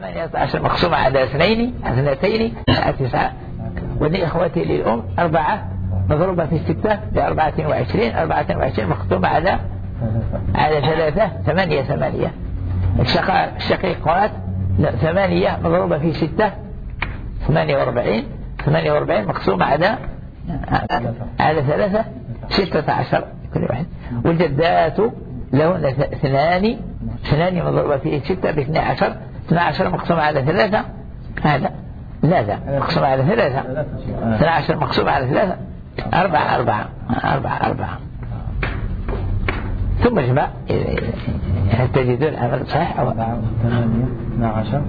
18 مقسومة على اثنتين 9. والإخوة للأم 4 مضروبة في 6 ب24. 24 مقسومة على 3 8. الشقيقات 8 مضروبة في 6 48. 48 مقسومة على 3 16 كل واحد. والجدات لهن 2 مضروبة في 6 ب12. 12 مقسومة على 3 هذا لا مقسومة على 3. 12 مقسومة على 3 4. ثم اجمع هل تجدون العمل صحيح أو 12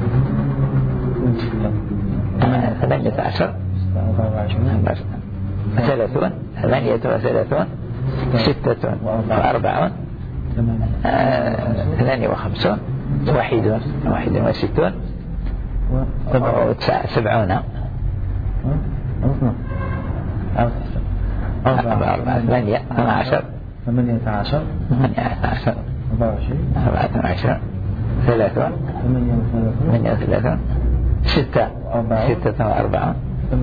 18 30 38 6 و40 52 61 70 8 12 18 24 30 38 6 و40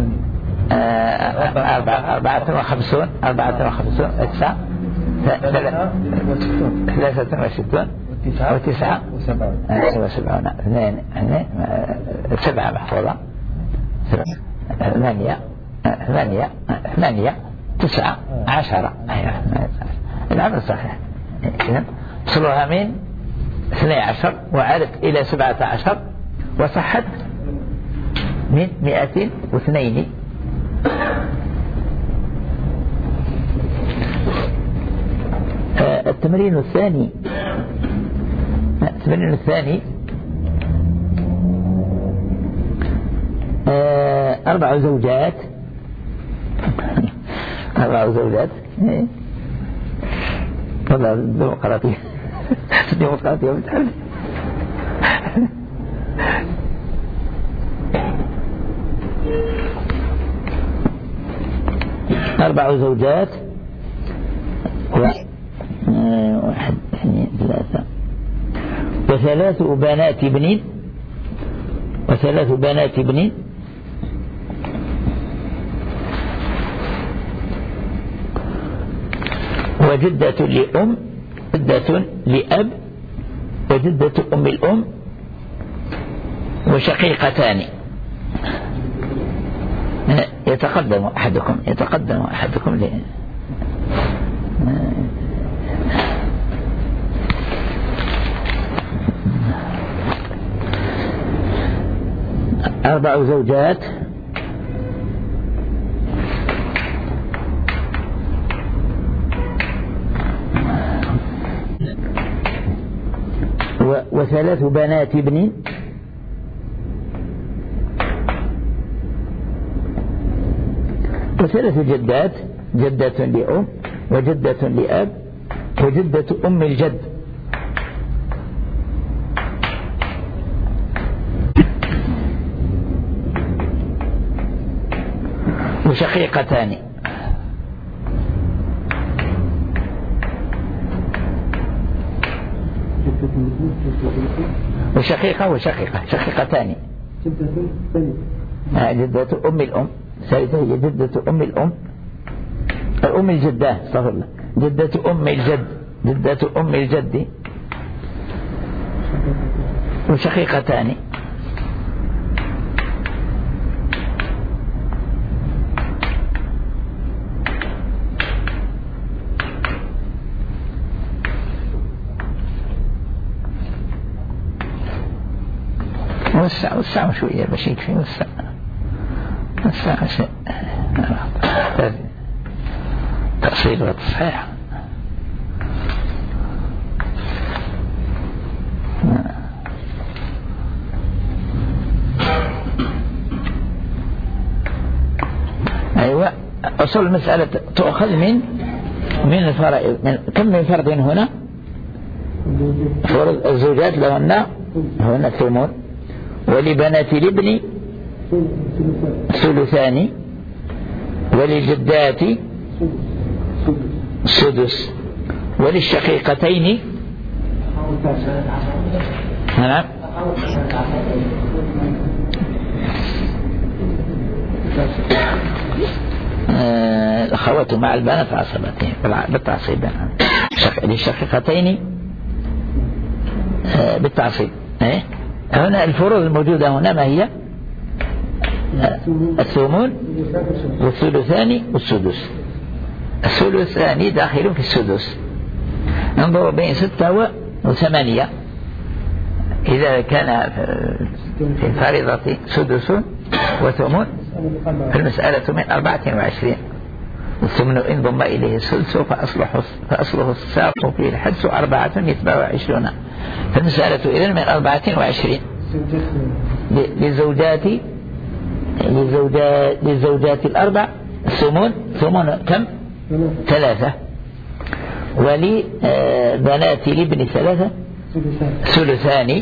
54 9 63 و9 و70 7 محفوظة 8 9 10. العمل صحيح. صلها من 12 وعادت إلى 17 وصحت من 202. التمرين الثاني 4 زوجات 4 زوجات والله ديمقراطية بتحب 4 زوجات 1 2 3 و3 بنات ابن و3 بنات ابن وجدة لأم جدة لأب وجدة أم الأم وشقيقتان. يتقدم أحدكم ل 4 زوجات 3 بنات ابن و3 جدات جدة لأم وجدة لأب وجدة أم الجد وشقيقتان. شقيقتان. جدة أم الأم ثالثة هي جدة أم الأم أم الجدة استغفر الله جدة أم الجد جدة أم الجد وشقيقتان. وسع شوية باش يكفي وسع شيء تأصيل وتصحيح. أيوة أصول المسألة تؤخذ من الفرائض. كم من فرض هنا؟ فرض الزوجات لهن الثمن ولبنات الابن ثلثان وللجدات سدس وللشقيقتين الأخوات مع البنات عصبتين بالتعصيب للشقيقتين بالتعصيب. هنا الفروض الموجودة هنا ما هي؟ الثمن والثلثان والسدس. الثلثان داخل في السدس. ننظر بين 6 و8. إذا كان في الفريضة سدس وثمن فالمسألة من 24. والثمن إن ضم إليه السدس فأصله الساق فيه الحدس 24. فالمسألة إذن من 24. للزوجات الأربع الثمن كم؟ 3. ولبنات الابن 3 ثلثان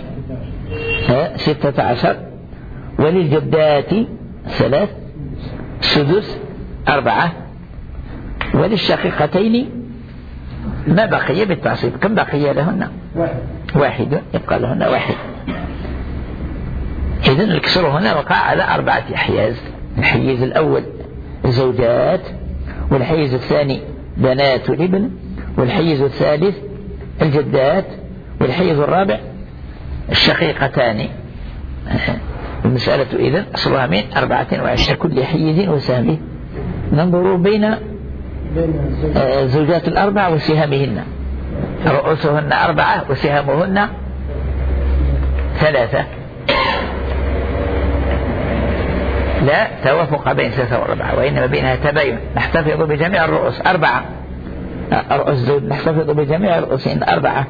16. وللجدات 3 سدس 4. وللشقيقتين ما بقي بالتعصيب كم بقي لهن؟ 1. يبقى لهن 1. إذن الكسر هنا وقع على 4 أحياز. الحيز الأول زوجات، والحيز الثاني بنات الابن، والحيز الثالث الجدات، والحيز الرابع الشقيقتان. المسألة إذن أصلها من 24 كل حيز وسهمه. ننظر بين زوجات الأربع وسهامهن. رؤوسهن 4 وسهامهن 3. لا توافق بين 3 و4 وإنما بينها تباين. نحتفظ بجميع الرؤوس 4 رؤوس زوج، نحتفظ بجميع الرؤوسين 4.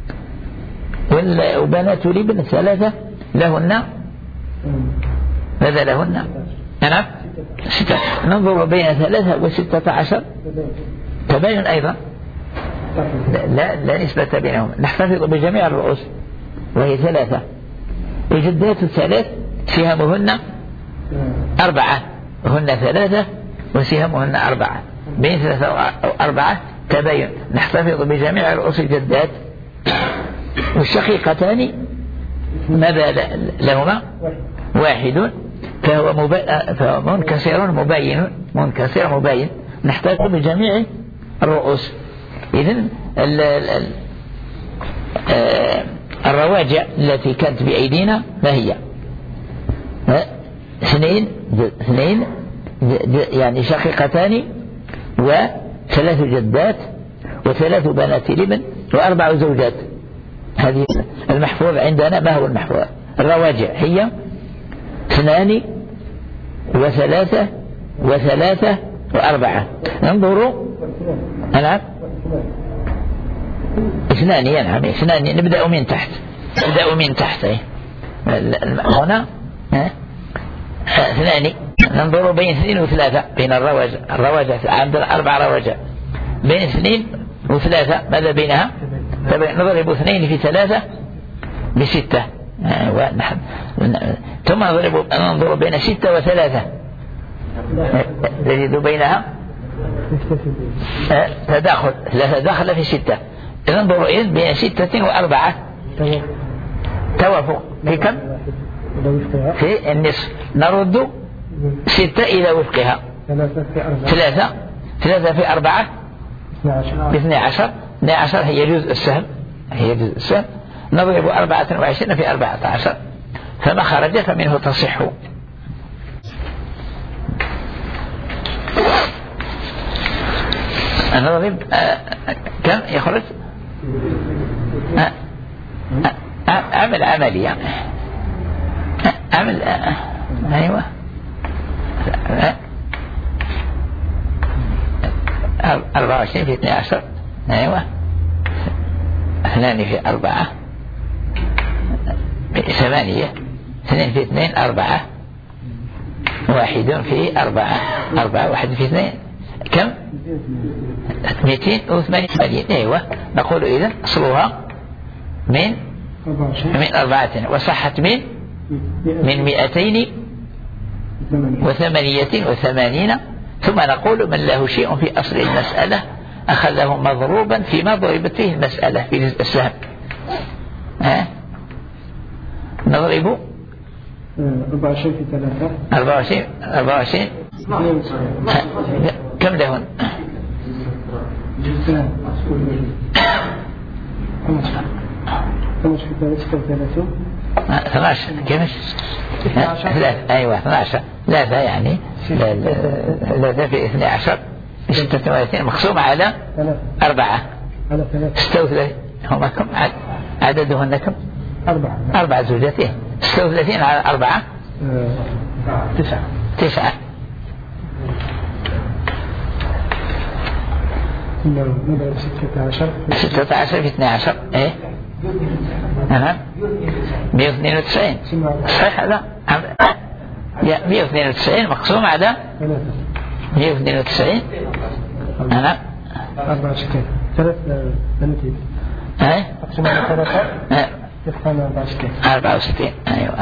وبنات الابن 3 لهن ماذا لهن؟ نعم 6. ننظر بين 3 و16 تباين أيضا. لا نسبة بينهم. نحتفظ بجميع الرؤوس وهي 3. الجدات 3 سهامهن 4 هن 3 وسهامهن 4. بين 3 و4 تباين. نحتفظ بجميع رؤوس الجدات. والشقيقتان ماذا لهما؟ 1 فهو منكسر مبين. نحتفظ بجميع الرؤوس. إذن الرواجع التي كانت بأيدينا ما هي؟ 2 يعني شقيقتان و3 جدات و3 بنات الابن و4 زوجات. هذه المحفوظ عندنا. ما هو المحفوظ؟ الرواجع هي 2 و3 و3 و4. ننظر نعم 2 نعم 2. نبدأ من تحت هنا 2. ننظر بين 2 و3 بين الرواجع عندنا 4 رواجع. بين 2 و3 ماذا بينها؟ نضرب 2 في 3 ب6. ثم ننظر بين 6 و3 نجد بينها تداخل. 3 داخل في 6. ننظر إذن بين 6 و4 توافق في كم؟ في النصف. نرد 6 إلى وفقها. 3 في 4 ب12. 12 هي جزء السهم. نضرب 24 في 14 فما خرج فمنه تصح. نضرب كم يخرج؟ عمل عملي يعني. عمل أيوة 24 في 12 أيوة 2 في 4 8. 2 في 2 4. 1 في 4 1 في 2 كم؟ 288. أيوة نقول إذن أصلها من 4 وصحت من 288. ثم نقول من له شيء في أصل المسألة أخذه مضروبا فيما ضربت فيه المسألة في جزء السهم. نضرب 24 في 3 24 كم لهن؟ جزءان 12 في 36 12 كيف؟ 3 أيوة 12 ثلاثة يعني ثلاثة في 12 36 مقسوم على 4 على 3 36 هما كم عددهن كم؟ 4 زوجتين 36 على 4 9 نضرب 16 في 12 ايه أنا 192 صحيح هذا 192 مقسوم على 192 أنا 64 3 بنتين ايه مقسوم على 3 يبقى 64 ايوه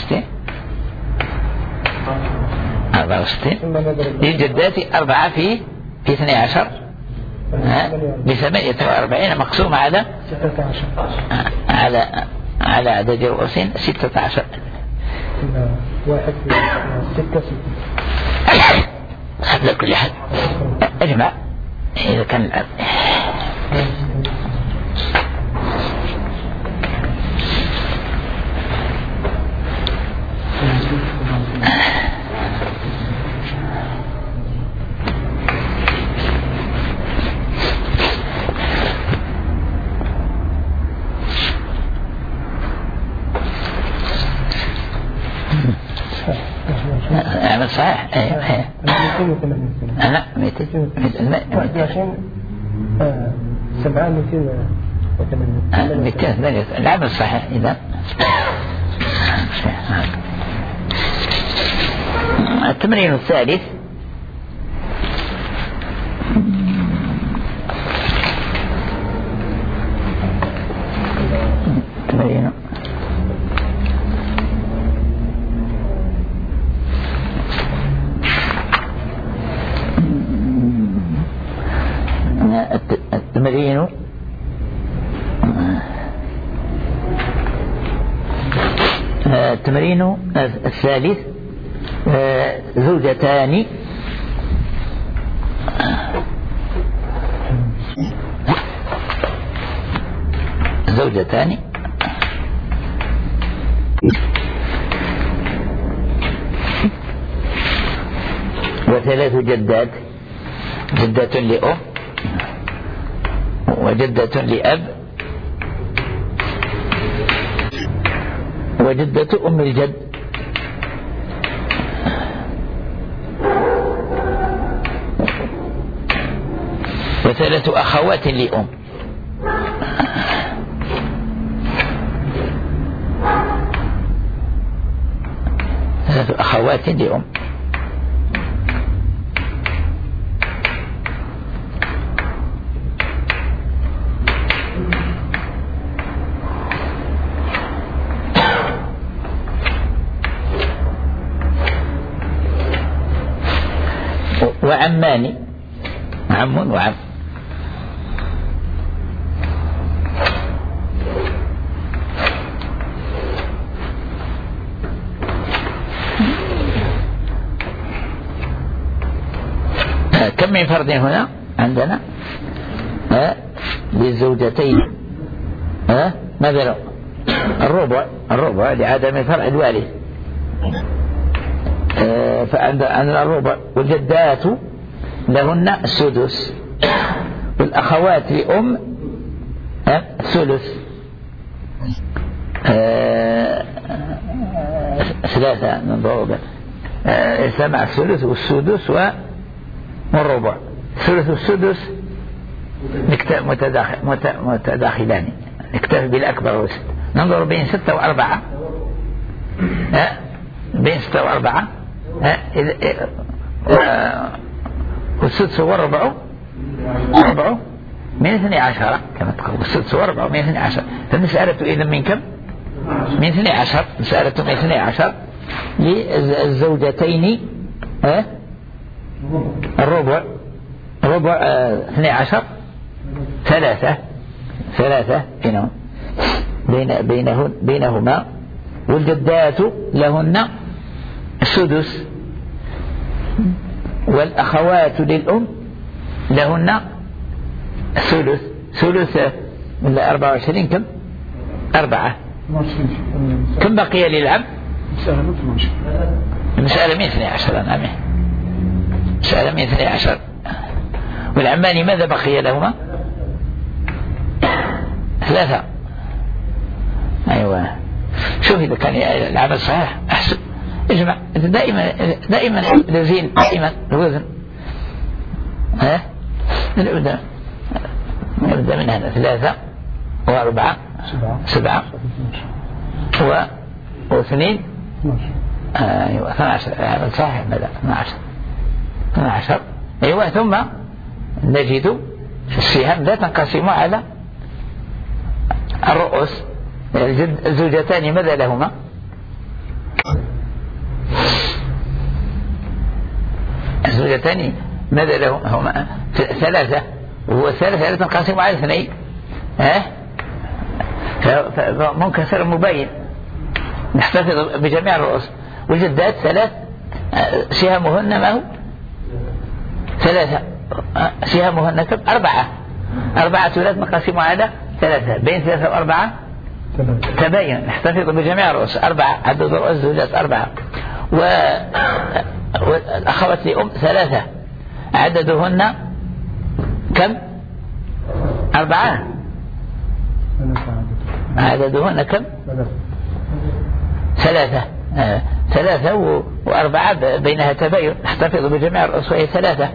64 للجدات 4 في 12 ب48 مقسوم على 16 على عدد رؤوس 16 1 في 6 على كل حال اجمع إذا كان الأب عمل صحيح ايه انا 200 العمل صحيح اذا التمرين الثالث تمرين التمرين الثالث زوجتان وثلاث جدات، جدة لأم وجدة لأب وجدة أم الجد وثلاث أخوات لأم ثلاث أخوات لأم وعمان، عم وعم. كم من فرد هنا عندنا؟ للزوجتين مثلا الربع لعدم فرع الوارث، فعندنا الربع. والجدات لهن السدس والأخوات لأم الثلث، ثلاثة من ضرب سمع الثلث والسدس والربع. الثلث والسدس متداخلان، نكتفي بالأكبر والست. ننظر بين 6 و4 بين 6 و4 والسدس والربع من 12 كما تقول، والسدس والربع من 12. فالمسألة إذا من كم؟ من 12. مسألة من 12 للزوجتين الربع 12 ثلاثة بينهما والجدات لهن السدس، والأخوات للأم لهن الثلث. ثلث من 24 كم؟ 4. كم بقي للعبد؟ المسألة 112. نعم، مسألة 112. والعمان ماذا بقي لهما؟ 3. أيوة. شوف إذا كان العمل صحيح أحسن اجمع. دائما الوزن، دائما الوزن. نبدأ من هنا 3 و4 7 و2 أيوة 12. العمل صحيح. ماذا 12. أيوة. ثم نجد السهام لا تنقسم على الرؤوس. الزوجتان ماذا لهما؟ الزوجتان ماذا لهما؟ 3. وهو 3 لا تنقسم على 2. منكسر مبين نحتفظ بجميع الرؤوس. والجدات 3 سهامهن ما هو؟ 3 سهامهن كم؟ 4. 4 لا تنقسم على 3. بين 3 و4 تباين نحتفظ بجميع الرؤوس. 4 عدد رؤوس الزوجات 4. والأخوات لأم 3 عددهن كم؟ 4. عددهن كم؟ 3. 3 و4 بينها تباين نحتفظ بجميع الرؤوس وهي 3.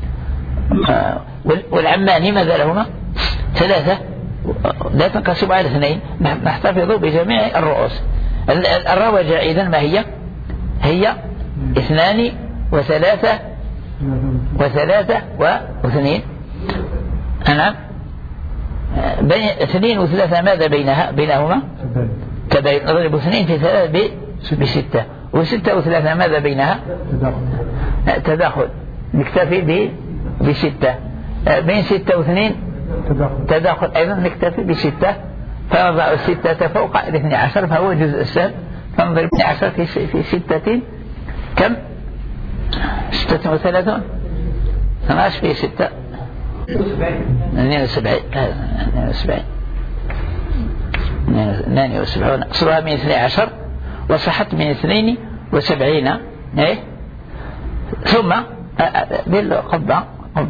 والعمان ماذا لهما؟ 3 لا تنقسم على 2 نحتفظ بجميع الرؤوس. الروجة إذن ما هي؟ هي 2 و3 و3 و2. نعم. بين 2 و3 ماذا بينهما؟ تباين. نضرب 2 في 3 ب6. و6 و3 ماذا بينها؟ تداخل. نكتفي ب6. بين 6 و2 تداخل أيضا نكتفي ب6. فنضع 6 فوق 12 فهو جزء السهم. فنضرب 12 في 6 كم؟ 36. 12 في 6 72. أصلها من 12 وصحت من 72. ثم بالقبة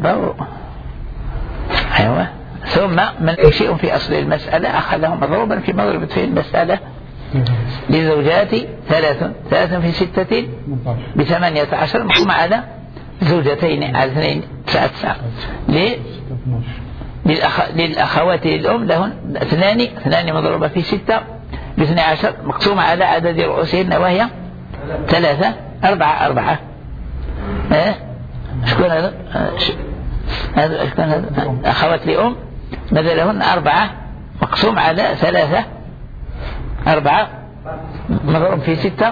أيوة. ثم من شيء في أصل المسألة أخذه مضروبا في مضرب في المسألة. لزوجات 3 في 6 ب18 مقسوم على زوجتين على 2 9. للأخوات للأم لهن 2 مضروبة في 6 ب12 مقسومة على عدد رؤوسهن وهي 3. 4. شكون هذا؟ هذا أخوات لأم ماذا لهن؟ 4 مقسوم على 3. 4 مضروب في 6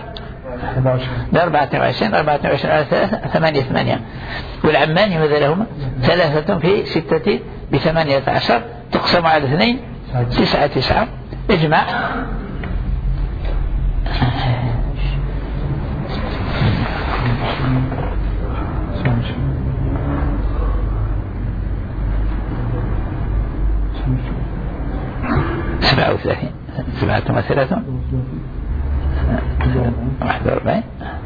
24. 24 على 3 8. والعمان ماذا لهما؟ 3 في 6 ب18 تقسم على 2 9. اجمع. سبعة وثلاثين. 47 41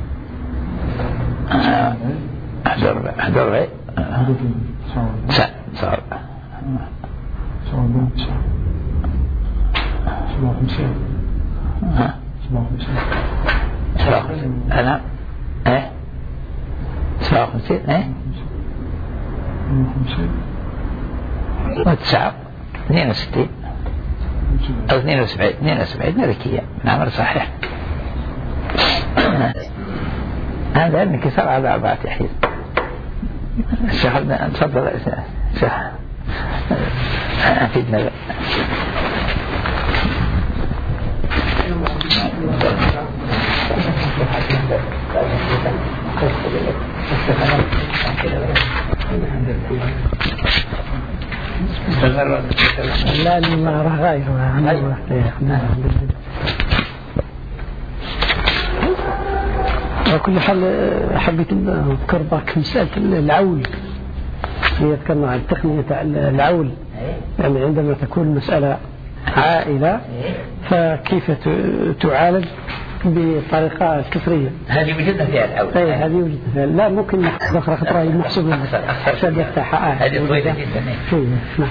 أنا 57 و9 62 أو 72 ملكية. نعم صحيح. هذا انكسار على 4 حيز. الشيخ تفضل الشيخ أفيدنا. لا اللي ما راه غاير على كل حال حبيت أذكر برك مسألة العول اللي ذكرنا عن تقنية العول، يعني عندما تكون مسألة عائلة فكيف تعالج بطريقة كسرية. هذه وجدنا فيها العول. هذه وجدنا فيها. لا ممكن نحفظ أخرى خطرة المحسوبة حساب يفتحها. هذه طويلة جدا. نعم.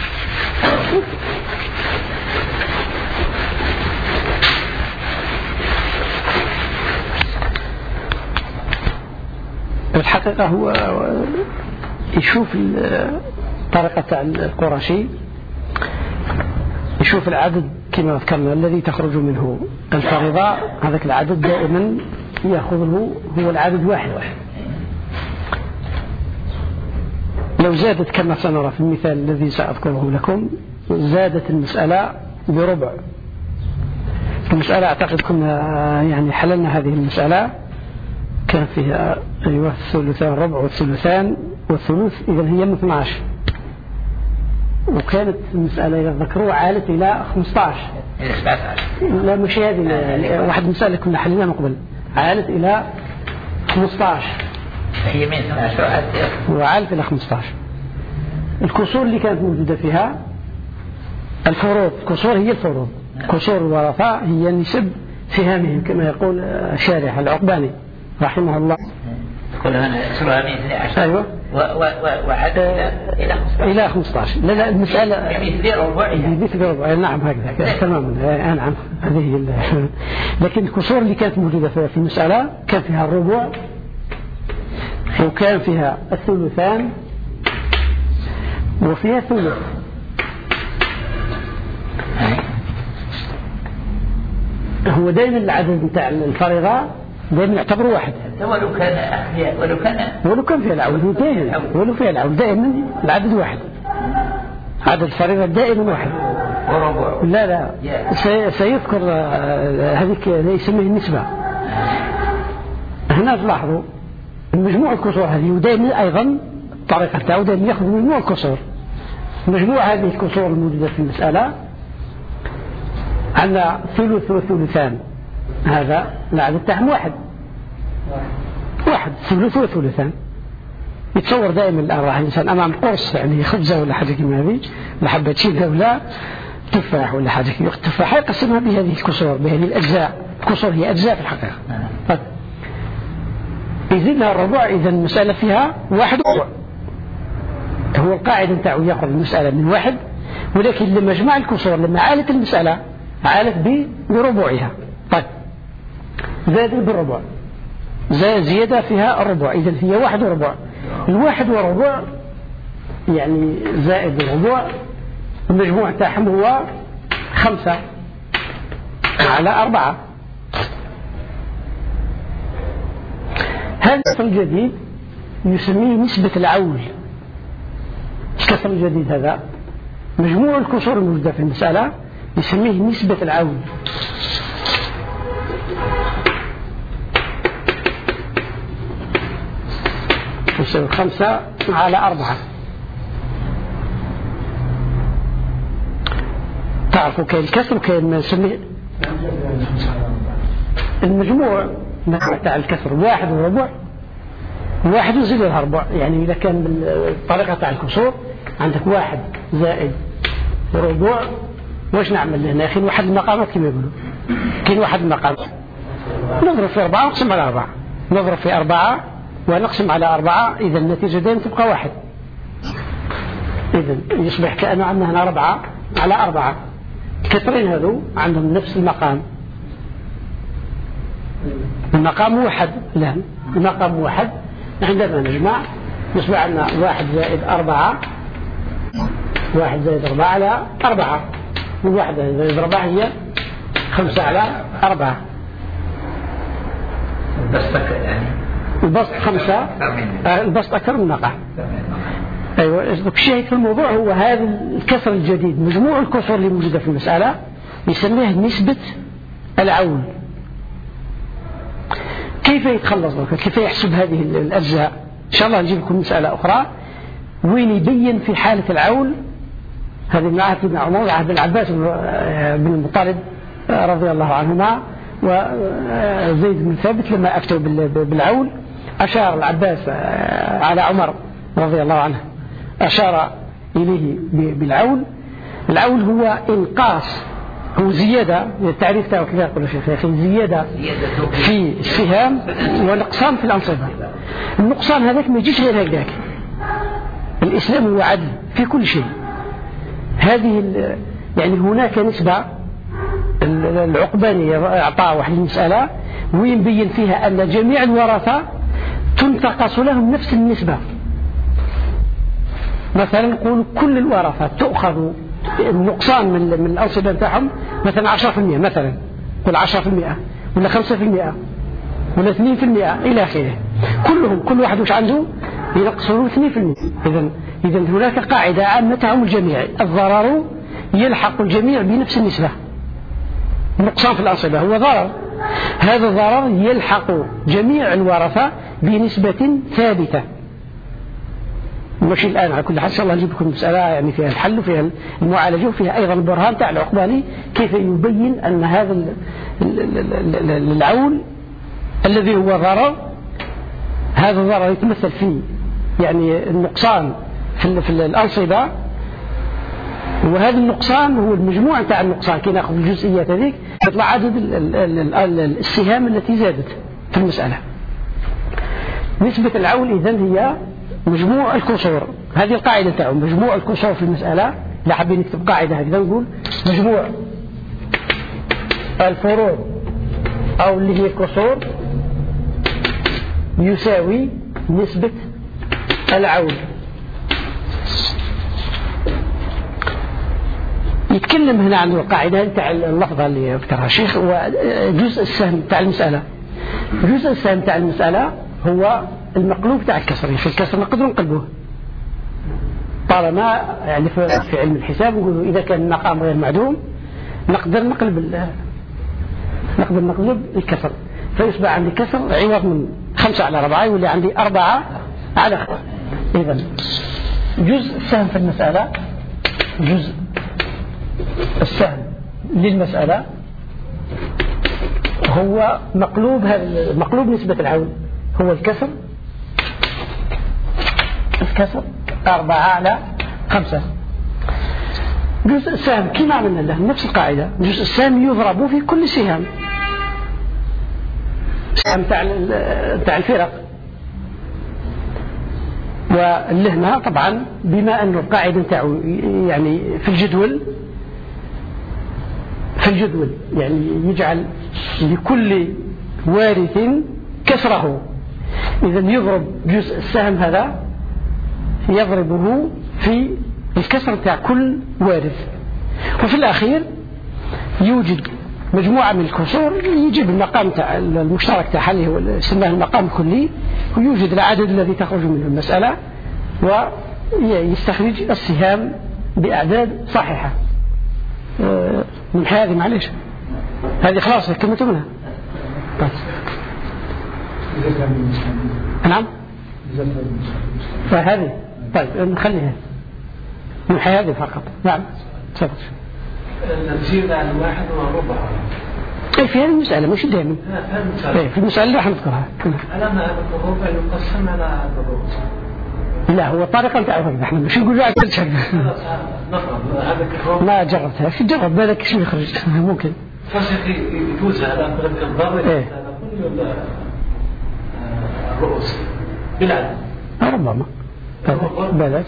الحقيقة هو يشوف طريقة القرشي، يشوف العدد كما ذكرنا الذي تخرج منه الفريضة، هذاك العدد دائما يأخذه هو العدد واحد. لو زادت كما سنرى في المثال الذي سأذكره لكم، زادت المسألة بربع. المسألة أعتقد كنا يعني حللنا هذه المسألة، كان فيها أيوة الثلثان ربع والثلثان والثلث، إذا هي من 12. وكانت المسألة إذا ذكروا عالت إلى 15. لا مش هذه، واحد مسألة كنا حليناها من قبل عالت إلى 15. هي من 12 وعالت إلى 15. الكسور اللي كانت موجودة فيها الفروض، الكسور هي الفروض، كسور الورثة هي نسب سهامهم كما يقول الشارح العقباني رحمه الله. تقول هنا سورة 112. أيوة. وعد إلى 15. لا المسألة يعني ربع. نعم هكذا تماما. نعم هذه هي. لكن الكسور اللي كانت موجودة في المسألة كان فيها الربع، وكان فيها الثلثان، وفيها ثلث. هو دائما العدد نتاع الفريضة دائما يعتبر واحد، ولو كان فيها العول دائما، ولو فيها العول دائما العدد واحد، عدد الفريضة دائما واحد. لا سيذكر هذيك يسميه النسبة. هنا تلاحظوا مجموع الكسور هذه، ودائما أيضا طريقة تاعو دائما يأخذ مجموع الكسور. مجموع هذه الكسور الموجودة في المسألة عندنا ثلث وثلثان، هذا العدد تاعهم واحد ثلث وثلثان. يتصور دائما الآن راح الإنسان أمام قرص يعني خبزة ولا حاجة كما هذه، ولا حبة شيلها ولا تفاح ولا حاجة كما التفاح يقسمها بهذه الكسور، بهذه الأجزاء. الكسور هي أجزاء في الحقيقة. يزيد لها الربع، إذا المسألة فيها واحد ربع. هو القاعدة نتاعو يأخذ المسألة من واحد، ولكن لما جمع الكسور لما عالت المسألة عالت بربعها. طيب زاد بالربع، زيادة فيها الربع، إذا هي واحد وربع. الواحد وربع يعني زائد الربع، المجموع تاعهم هو 5 على 4. هذا الكسر الجديد يسميه نسبة العول. الكسر الجديد هذا مجموع الكسور الموجودة في المسألة يسميه نسبة العول. يساوي 5 على 4. تعرفوا كاين الكسر وكاين ما نسميه المجموع تاع الكسر واحد وربع، واحد وزيد لها ربع. يعني إذا كان بالطريقة تاع الكسور عندك واحد زائد ربع، واش نعمل هنا؟ كاين واحد المقامات كما يقولوا، كاين واحد المقام نضرب في 4 ونقسم على 4، نضرب في 4 ونقسم على 4، إذا النتيجة دائما تبقى واحد. إذا يصبح كأنه عندنا هنا 4 على 4. الكسرين هذو عندهم نفس المقام، المقام واحد. لا المقام واحد. عندما نجمع يصبح عندنا 1 زائد 4، 1 زائد 4 على 4، و1 زائد 4 هي 5 على 4. البسط 5، البسط أكثر من المقام. أيوة. الشيء في الموضوع هو هذا الكسر الجديد، مجموع الكسر اللي موجودة في المسألة يسميه نسبة العول. كيف يتخلص ذلك؟ كيف يحسب هذه الأجزاء؟ إن شاء الله نجيب لكم مسألة أخرى وين يبين في حالة العول. هذه من عهد ابن عمر وعهد العباس بن المطلب رضي الله عنهما، وزيد بن ثابت لما أفتوا بالعول أشار العباس على عمر رضي الله عنه، أشار إليه بالعول. العول هو إنقاص، هو زيادة، التعريف تاعه كذا يقول الشيخ يا أخي، زيادة في السهام ونقصان في الأنصبة. النقصان هذاك ما يجيش غير هكذاك. الإسلام هو عدل في كل شيء. هذه يعني هناك نسبة العقباني أعطاه واحد المسألة ويبين فيها أن جميع الورثة تنتقص لهم نفس النسبة. مثلا نقول كل الورثة تأخذ النقصان من الأنصبة بتاعهم مثلا 10%، مثلا قل 10% ولا 5% ولا 2% إلى آخره، كلهم كل واحد وش عنده ينقصون 2%. إذن هناك قاعدة عامتهم الجميع، الضرر يلحق الجميع بنفس النسبة. النقصان في الأنصبة هو ضرر، هذا الضرر يلحق جميع الورثة بنسبة ثابتة. ماشي الآن على كل حال إن شاء الله نجيب لكم مسألة يعني فيها الحل وفيها المعالجة وفيها أيضا البرهان تاع العقباني كيف يبين أن هذا العول الذي هو ضرر، هذا الضرر يتمثل في يعني النقصان في الأنصبة، وهذا النقصان هو المجموع تاع النقصان كي ناخذ الجزئيات هذيك يطلع عدد السهام التي زادت في المسألة. نسبة العول إذن هي مجموع الكسور، هذه القاعدة تاعه مجموع الكسور في المسألة. لا حابين نكتب قاعدة هكذا نقول مجموع الفروض أو اللي هي الكسور يساوي نسبة العول. يتكلم هنا عن القاعدة تاع اللفظة اللي ذكرها الشيخ وجزء السهم تاع المسألة. جزء السهم تاع المسألة هو المقلوب تاع الكسر. في الكسر نقدر نقلبه طالما يعني في علم الحساب نقولوا إذا كان المقام غير معدوم نقدر نقلب الكسر، فيصبح عندي كسر عوض من 5/4 يولي عندي 4/5. إذن جزء السهم في المسألة، جزء السهم للمسألة هو مقلوب نسبة العول هو الكسر 4/5. جزء السهم كما عملنا له نفس القاعدة، جزء السهم يضرب في كل سهم تاع الفرق. واللهنا طبعا بما أن القاعدة تاعو يعني في الجدول يعني يجعل لكل وارث كسره، إذن يضرب جزء السهم هذا يضربه في الكسر تاع كل وارث. وفي الأخير يوجد مجموعة من الكسور يجيب المقام تاع المشترك تاعها اللي هو سماه المقام الكلي، ويوجد العدد الذي تخرج منه المسألة ويستخرج السهام بأعداد صحيحة. من هذه معلش هذه خلاص كلمة منها. نعم فهذه طيب نخليها من هذه فقط. نعم تفضل. نزيد عن 1/4 أي في هذه المسألة مش دائما في المسألة اللي راح نذكرها. ألا ما هذا الربع يقسم على الربع؟ لا هو الطريقة نتاعو احنا مش نقول له كل شيء. ما جربتها في جرب بالك شو يخرج ممكن. فشيخ يجوز هذا مثل الضرب هذا كله الرؤوس بالعدد ربما بالك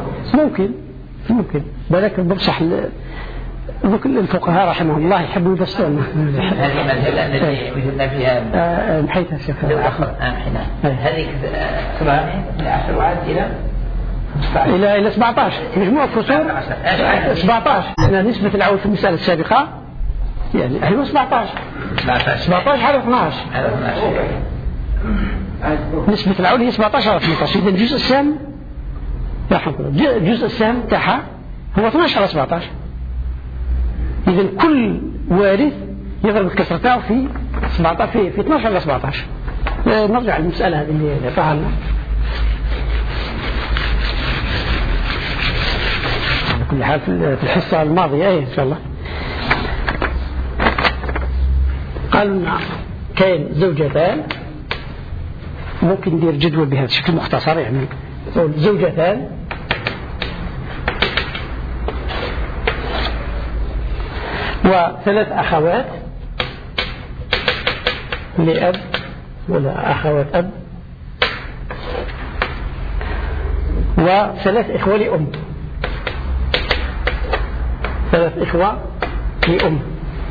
ممكن بالك برشح الفقهاء رحمهم الله يحبوا يبسطون هذه المسألة التي وجدنا فيها محيتها شيخ هذه 10 وعاد إلى 17 مجموعة كسور 17. احنا نسبة العول في المسألة السابقة يعني هو 17 على 12. نسبة العول هي 17 على 18. إذن جزء السهم جزء السهم تاعها هو 12 على 17. إذن كل وارث يضرب الكسر تاعه في 17 في 12 على 17. نرجع للمسألة هذه اللي عطاها لنا. على كل حال في الحصة الماضية إن شاء الله قالوا لنا كاين زوجتان، ممكن ندير جدول بهذا الشكل مختصر، يعني زوجتان وثلاث أخوات لأب ولا أخوات أب، وثلاث إخوة لأم، ثلاث إخوة لأم.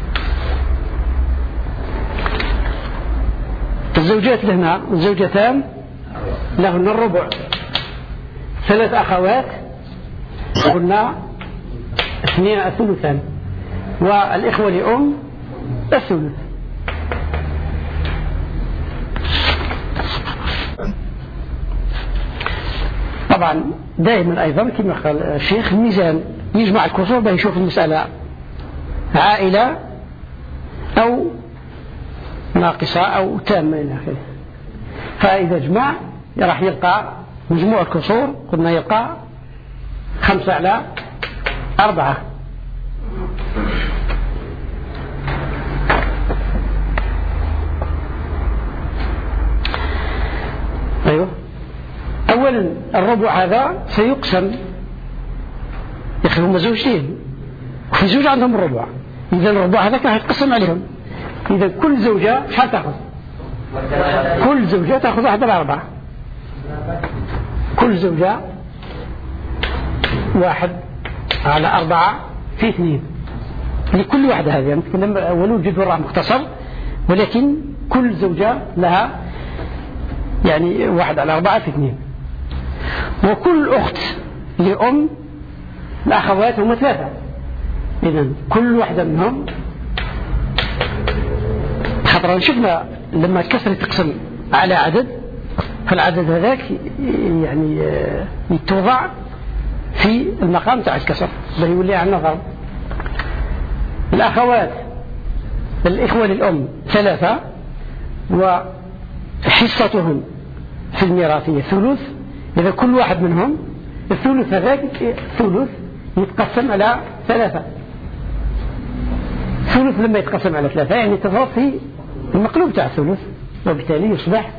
الزوجات لهنا الزوجتان لهن الربع، ثلاث أخوات قلنا اثنين الثلثان، والإخوة لأم الثلث. طبعا دائما أيضا كما قال الشيخ الميزان يجمع الكسور باه يشوف المسألة عائلة أو ناقصة أو تامة إلى آخره. فإذا جمع راح يلقى مجموع الكسور، قلنا يلقى 5/4. أيوه. أولا الربع هذا سيقسم، يخلي هم زوجين وفي زوج عندهم الربع، إذا الربع هذا راح يتقسم عليهم. إذا كل زوجة شحال تأخذ؟ كل زوجة تأخذ 1/4. كل زوجة 1/4 في 2 لكل واحدة. هذه نتكلم ولو جدول راه مختصر، ولكن كل زوجة لها يعني 1/4 في 2. وكل أخت لأم الأخوات هم 3، إذن كل واحدة منهم خطرا شفنا لما الكسر تقسم على عدد، فالعدد هذاك يعني يتوضع في المقام تاع الكسر بل يولي عندنا ضرب. الأخوات الإخوة للأم 3 وحصتهم في الميراث هي ثلث، إذا كل واحد منهم الثلث هذاك الثلث يتقسم على 3. ثلث لما يتقسم على 3 يعني تضرب في المقلوب تاع الثلث، وبالتالي يصبح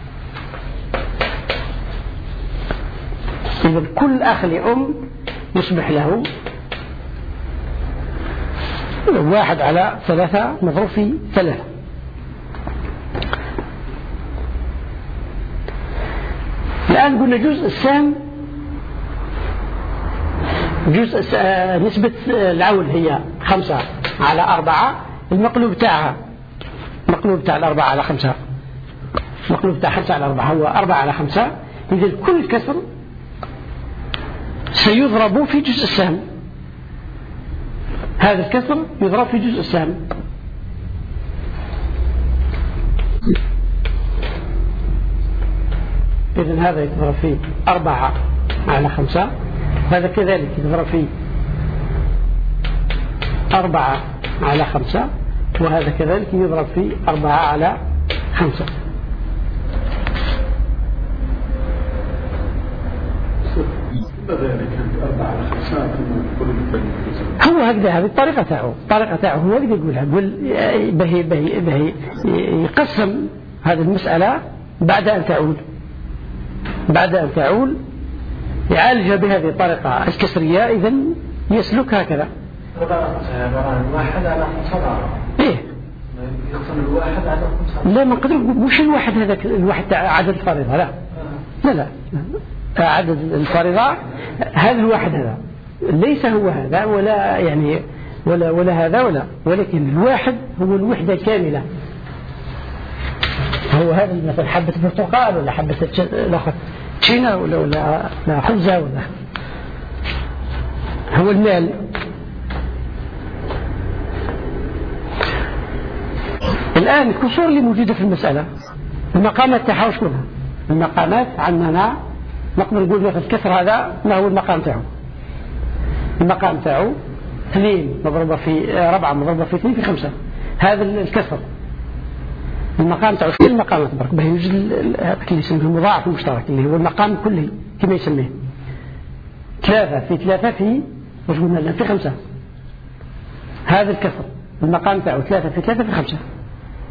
إذا كل أخ لأم يصبح له 1/3 مضروب في 3. الآن قلنا جزء السهم، جزء نسبة العول هي 5/4، المقلوب تاعها مقلوب تاع 4/5، مقلوب تاع 5/4 هو 4/5. إذا كل كسر سيضرب في جزء السهم، هذا الكسر يضرب في جزء السهم. إذن هذا يتضرب في 4/5، هذا كذلك يتضرب في 4/5، وهذا كذلك يضرب في 4/5. هو هكذا، هذه الطريقة تاعه، الطريقة تاعه هو هكذا يقولها، يقول به يقسم هذه المسألة بعد أن تعود، بعد أن تعول يعالجها بهذه الطريقة الكسرية. إذن يسلك هكذا. واحد على 5. إيه يقسم الواحد على 5. لا ما نقدر مش الواحد هذاك الواحد تاع عدد الفريضة، لا لا لا، عدد الفريضة هذا الواحد هذا ليس هو هذا ولا يعني ولا هذا ولا، ولكن الواحد هو الوحدة كاملة. هو هذا مثلا حبة برتقال ولا حبة تشينا ولا خبزة ولا هو المال. الآن الكسور اللي موجودة في المسألة المقامات تاعها وش كلها؟ المقامات عندنا نقدر نقول مثلا الكسر هذا ما هو المقام تاعه؟ المقام تاعه 2 مضروبة في 4 مضروبة في 2 في 5. هذا الكسر المقام تاعه في المقامات برك به يوجد هذا اللي يسميه المضاعف المشترك اللي هو المقام الكلي كما يسميه 3 في 3 في وش قلنا لنا في 5. هذا الكسر المقام تاعه 3 في 3 في 5.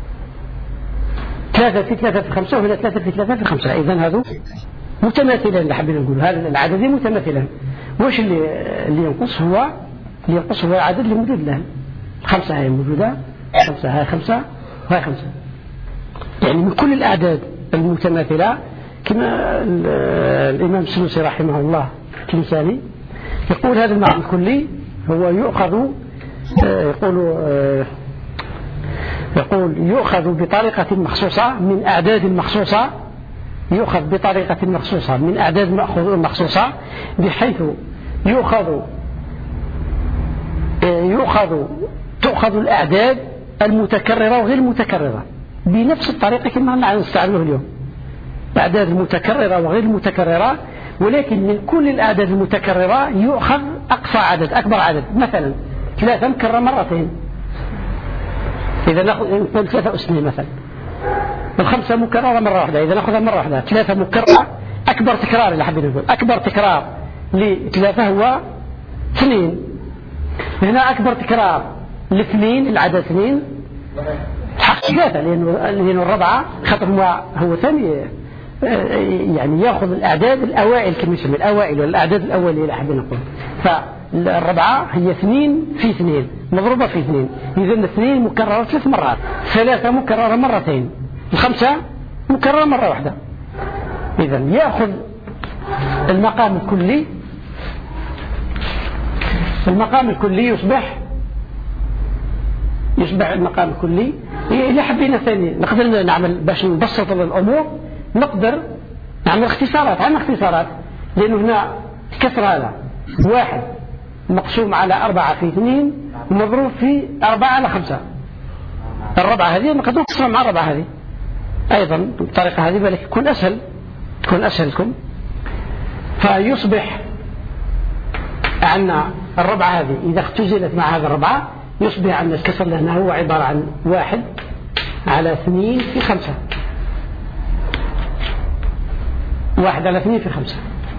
3 في 3 في 5 وهنا 3 في 3 في 5. إذا هذو متماثلان اللي حابين نقول هذا العددين متماثلان. واش اللي ينقص هو العدد اللي موجود الآن. 5 هاي موجودة 5 هاي 5 وهاي 5 يعني من كل الأعداد المتماثلة كما الإمام السنوسي رحمه الله التلمساني يقول هذا المعنى الكلي هو يؤخذ يقول يؤخذ بطريقة مخصوصة من أعداد مخصوصة يؤخذ بطريقة مخصوصة من أعداد مخصوصة بحيث تؤخذ الأعداد المتكررة وغير المتكررة بنفس الطريقة كما نستعمله اليوم. الأعداد المتكررة وغير المتكررة ولكن من كل الأعداد المتكررة يؤخذ أقصى عدد أكبر عدد. مثلا 3 مكرر مرتين إذا نقول 3 أسنين مثلا. 5 مكررة مرة واحدة إذا نأخذها مرة واحدة. 3 مكررة أكبر تكرار اللي حابين نقول أكبر تكرار ل3 هو 2. هنا أكبر تكرار ل2 العدد 2 حق 3 لأنه الربعة خطر هو ثاني يعني يأخذ الأعداد الأوائل كما يسمى الأوائل والأعداد الأولية اللي حابين نقول. فالربعة هي 2 في 2 مضروبة في 2 إذن 2 مكررة 3 مرات. 3 مكررة مرتين. 5 مكررة مرة واحدة. إذن يأخذ المقام الكلي يصبح المقام الكلي. إذا حبينا ثاني نقدر نعمل باش نبسط الأمور نقدر نعمل اختصارات. عندنا اختصارات لأنه هنا كسر هذا 1 مقسوم على 4 في 2 مضروب في 4 على 5. الربعة هذه نقدر نقسمها مع الربعة هذه أيضا بالطريقة هذه بل يكون أسهل لكم. فيصبح عندنا الربعة هذه إذا اختزلت مع هذا الربعة يصبح عندنا الكسر لأنه هو عبارة عن 1 على 2 في 5. 1 على 2 في 5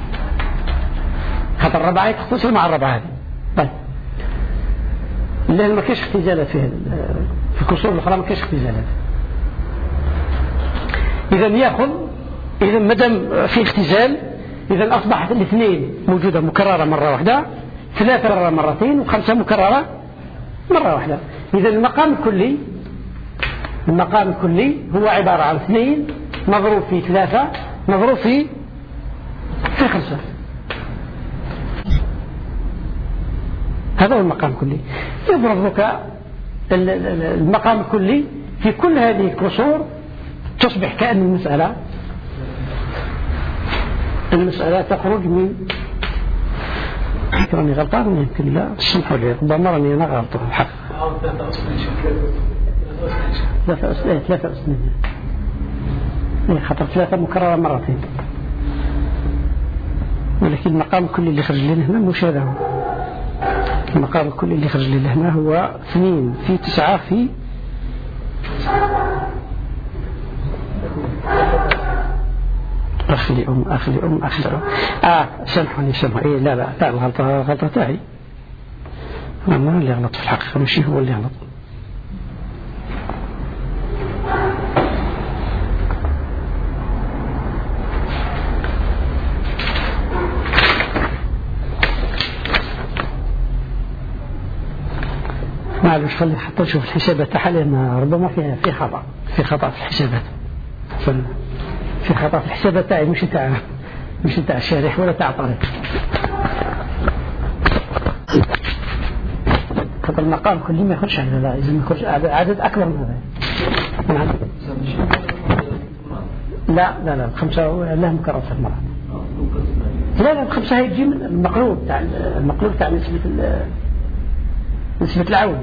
حتى الربعة تختصر مع الربعة هذه. طيب لأن ما كاش اختزالات في الكسور الأخرى ما كاش اختزالات. إذا مدام في اختزال إذا أصبحت 2 موجودة مكررة مرة واحدة 3 مرة مرتين و5 مكررة مرة واحدة. إذا المقام الكلي هو عبارة عن 2 مضروب في 3 مضروب في 5. هذا هو المقام الكلي. يضرب لك المقام الكلي في كل هذه الكسور تصبح كأن المسألة تخرج من راني غلطان يمكن لا سمحوا لي ربما راني أنا غلطان الحق. 3 أسنين خطر 3 مكررة مرتين ولكن المقام الكلي اللي خرج لنا هنا مش هذا هو. المقام الكلي اللي خرج لنا هنا هو 2 في 9 في أخلي أم سامحوني إيه لا الغلطة تاعي أنا اللي غلط في الحقيقة ماشي هو اللي غلط. معلوش خلي حتى نشوف الحسابات حاليا ربما في خطأ في الحسابات في خطأ في الحسابات تاعي مش تاع الشارح ولا تاع طريق. خطر المقام كل ما يخرج هذا لا لازم يخرج عدد أكبر من هذا. نعم لا 5 لا مكرر في المرة. لا 5 هي تجي من المقلوب تاع نسبة العودة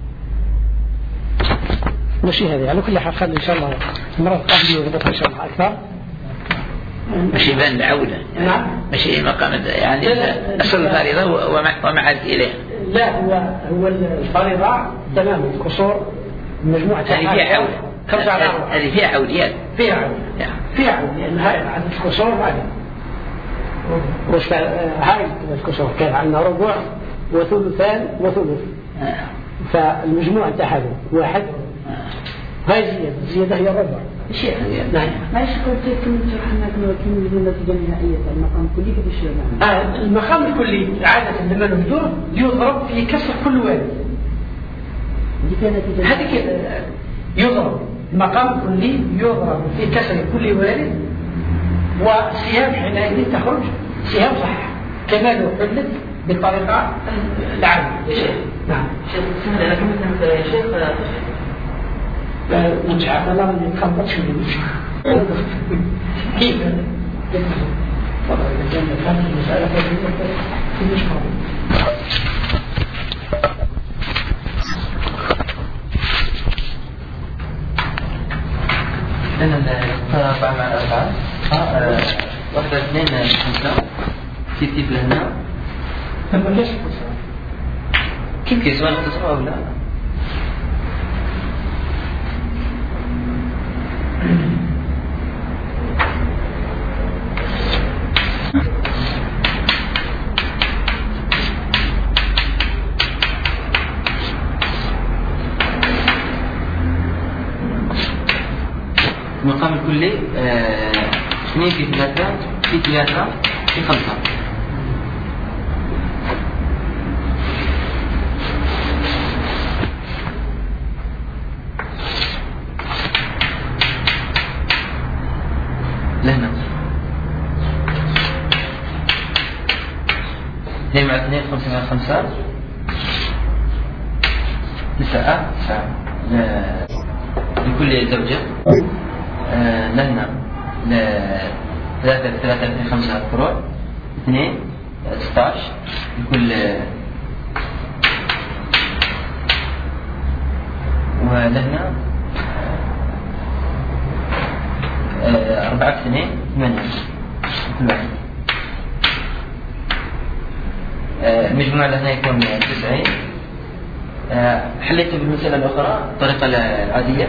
ماشي هذه. على كل حال خلي إن شاء الله المرة القادمة يضبط إن شاء الله أكثر. ماشي بان العودة نعم ماشي مقام يعني أصل الفريضة ومع إليه. لا هو الفريضة تماما كسور مجموعة هذه فيها عودة 5 على 4 هذه فيها عوديات فيها عودة لأن هاي عدد الكسور بعدها وش هاي الكسور كان عندنا ربع وثلثان وثلث فالمجموع تاع هذا 1 هاي زيادة هي الربع شيخ نعم ما شكرت كم شرحنا كم النتيجة النهائية المقام الكلي كيف الشيء المقام الكلي عادة لما نبدو يضرب في كسر كل وارد. هذه يضرب المقام الكلي يضرب في كسر كل وارد، وسهام حينئذ تخرج سهام صحيحة كما لو حلت بالطريقة العامة. نعم شيخ سهل لكن مثلا يا شيخ وجعل الله اللي تخبط شو كيف طبعا إذا كانت هذه المسألة في مشكلة. لأن الأربعة مع الأربعة واحدة اثنين خمسة تكتب لهنا لما ليش كيف يسوى نختصر أو لا؟ المقام الكلي 2 في 3 في 3 في 5. لهنا 2 مع 2 5 مع 5 9 لكل زوجة. لهنا 3 في 5 فروع 2 16 لكل، ولهنا 4 في 2 8 كل واحد. المجموع لهنا يكون 90. حليته بالمسألة الأخرى الطريقة العادية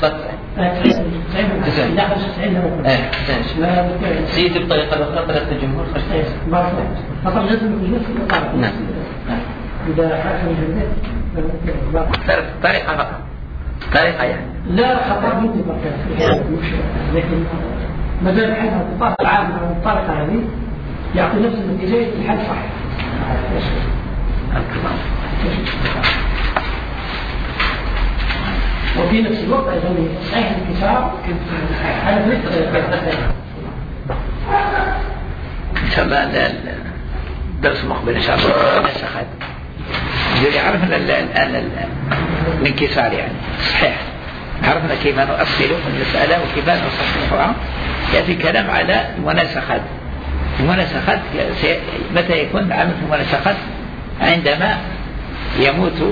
90. سيدي بالطريقة الأخرى طريقة الجمهور فقط لازم في نفس الطريقة. نعم. إذا حاكم الجمهور طريقة فقط طريقة يعني لا خطأ ممكن لكن ما دام حدها الطريقة العامة أو الطريقة هذه يعطي نفس النتيجة الحل صحيح. وفي نفس الوقت أيضا صحيح الكسار على إن شاء الله الدرس المقبل إن شاء الله نسخت عرفنا الآن الانكسار يعني صحيح، عرفنا كيف نؤصل المسألة وكيف نصححها. يأتي كلام على المناسخات. المناسخات متى يكون عمل المناسخات؟ عندما يموت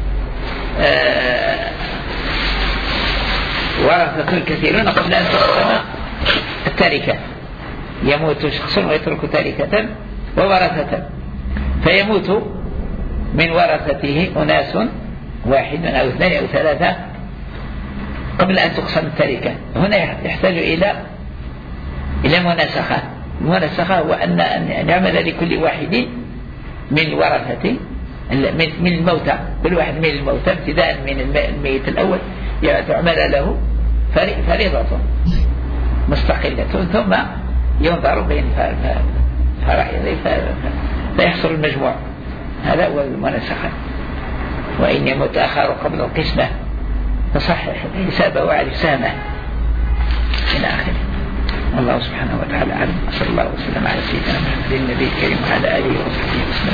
ورثة الكثيرون قبل أن تقسم التركة. يموت شخص ويترك تركة وورثة، فيموت من ورثته أناس 1 أو 2 أو 3 قبل أن تقسم التركة. هنا يحتاج إلى مناسخة. المناسخة هو أن يعمل لكل واحد من الورثة من الموتى، كل واحد من الموتى ابتداء من الميت الأول تعمل له فريضة مستقلة، ثم ينظر بين فرائض فيحصل المجموع. هذا هو المناسخة. وإن يموت آخر قبل القسمة فصحح حسابه وعلى سامه إلى آخره. الله سبحانه وتعالى أعلم. صلى الله وسلم على سيدنا محمد النبي الكريم وعلى آله وصحبه وسلم.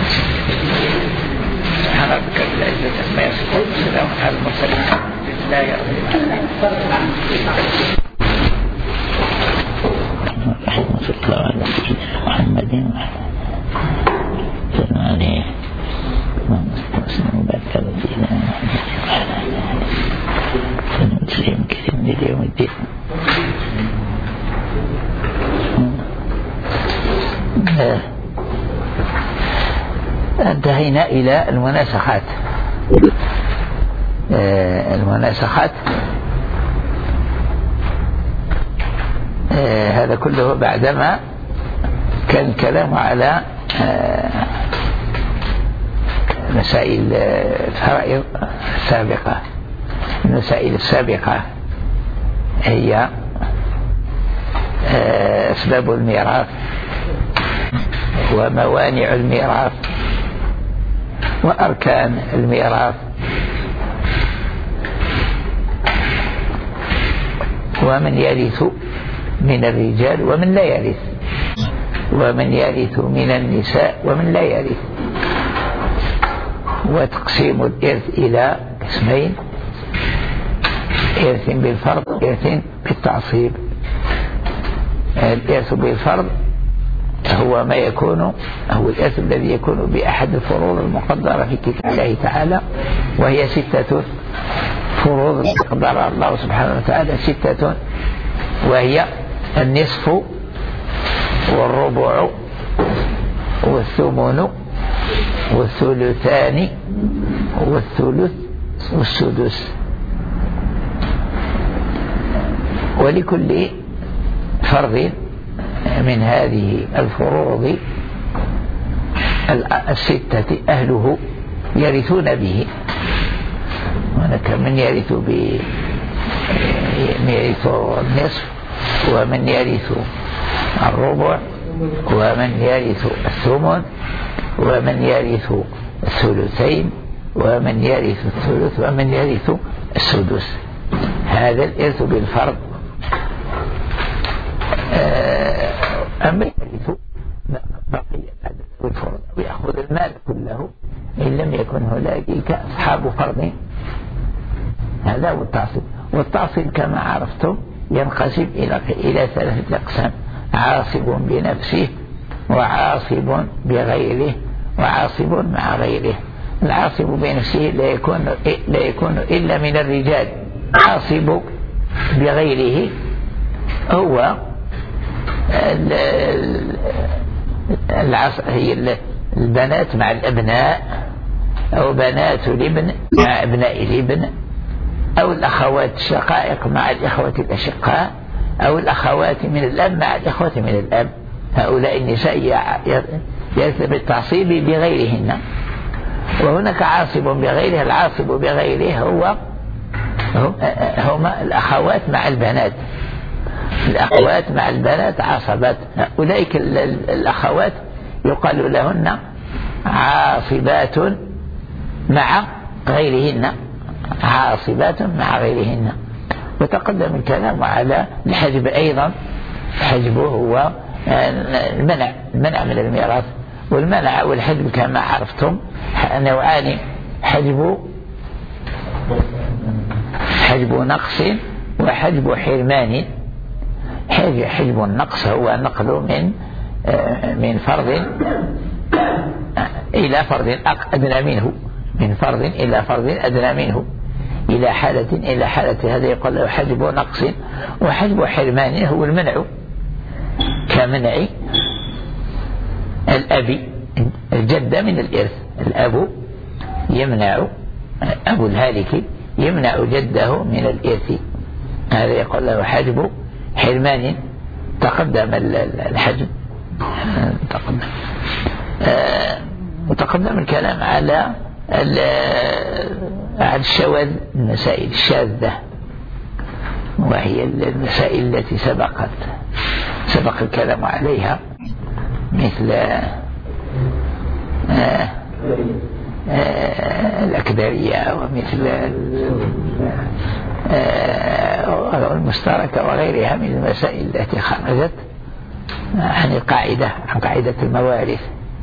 سبحان ربك رب العزة عما يصفون وسلام على المرسلين بسم الله الرحمن الرحيم. صلى الله على سيدنا محمد وسلم عليه وسلم وبارك على سيدنا محمد وعلى آله وسلم تسليما كثيرا إلى يوم الدين. انتهينا إلى المناسخات. المناسخات هذا كله بعدما كان الكلام على مسائل الفرائض السابقة. المسائل السابقة هي أسباب الميراث وموانع الميراث وأركان الميراث ومن يرث من الرجال ومن لا يرث ومن يرث من النساء ومن لا يرث وتقسيم الإرث إلى قسمين: إرث بالفرض إرث بالتعصيب. الإرث بالفرض هو ما يكون هو الإرث الذي يكون بأحد الفروض المقدرة في كتاب الله تعالى، وهي 6 فروض قدرها الله سبحانه وتعالى 6، وهي النصف والربع والثمن والثلثان والثلث والسدس. ولكل فرض من هذه الفروض 6 أهله يرثون به. هناك من يرث النصف، ومن يرث الربع، ومن يرث الثمن، ومن يرث الثلثين، ومن يرث الثلث، ومن يرث السدس. هذا الإرث بالفرض. أما يرث بقية هذا الفرض ويأخذ المال كله إن لم يكن هنالك أصحاب فرض. هذا هو التعصيب. والتعصيب كما عرفتم ينقسم إلى 3 أقسام: عاصب بنفسه، وعاصب بغيره، وعاصب مع غيره. العاصب بنفسه لا يكون إلا من الرجال. عاصب بغيره هو هي البنات مع الأبناء، أو بنات الابن مع أبناء الابن، أو الأخوات الشقائق مع الإخوة الأشقاء، أو الأخوات من الأب مع الإخوة من الأب. هؤلاء النساء يرث بالتعصيب بغيرهن. وهناك عاصب بغيره. العاصب بغيره هما الأخوات مع البنات. الأخوات مع البنات عاصبات. أولئك الأخوات يقال لهن عاصبات مع غيرهن، عاصبات مع غيرهن. وتقدم الكلام على الحجب أيضا. الحجب هو المنع من الميراث. والمنع والحجب كما عرفتم نوعان: حجب نقص وحجب حرمان. حجب النقص هو نقل من فرض إلى فرض أدنى منه، من فرض إلى فرض أدنى منه، إلى حالة إلى حالة. هذا يقول له حجب نقص. وحجب حرمان هو المنع، كمنع الأب الجد من الإرث. الأب يمنع، أبو الهالك يمنع جده من الإرث. هذا يقول له حجب حرمان. تقدم الحجب، وتقدم الكلام على الشواذ، المسائل الشاذة، وهي المسائل التي سبق الكلام عليها، مثل الأكدرية، ومثل المشتركة وغيرها من المسائل التي خرجت عن قاعدة الموارث.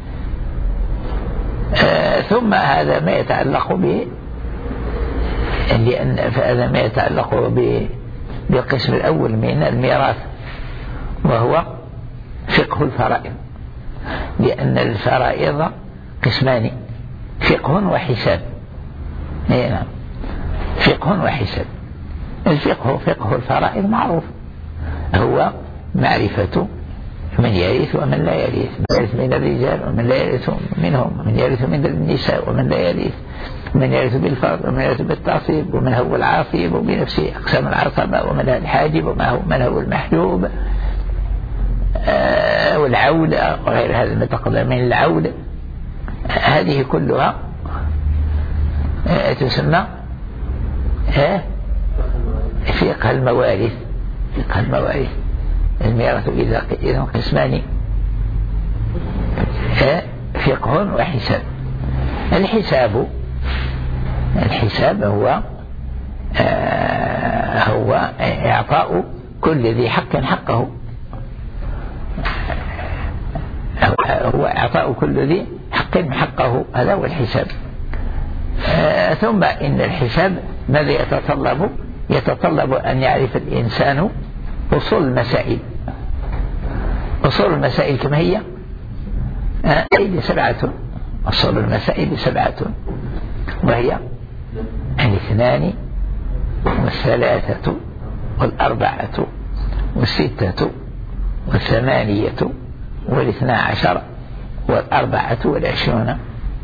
ثم هذا ما يتعلق فهذا ما يتعلق بالقسم الأول من الميراث، وهو فقه الفرائض. لأن الفرائض قسمان: فقه وحساب. نعم، فقه وحساب. الفقه فقه الفرائض معروف، هو معرفة من يرث ومن لا يرث، من يرث من الرجال ومن لا يرث منهم، من يرث من النساء ومن لا يرث، من يرث بالفرض ومن يرث بالتعصيب، ومن هو العاصب بنفسه، أقسام العصبة، ومن هو الحاجب، ومن هو المحجوب، والعولة وغير هذا ما تقدم من العولة. هذه كلها تسمى فقه الموارث. فقه المواريث. الميراث إذا قسمان: فقه وحساب. الحساب هو إعطاء كل ذي حق حقه، هو إعطاء كل ذي حق حقه، هذا هو الحساب. ثم إن الحساب ماذا يتطلب أن يعرف الإنسان أصول المسائل. أصول المسائل كما هي؟ سبعة. أصول المسائل 7، وهي 2 والثلاثة والأربعة والستة والثمانية وال12 وال24.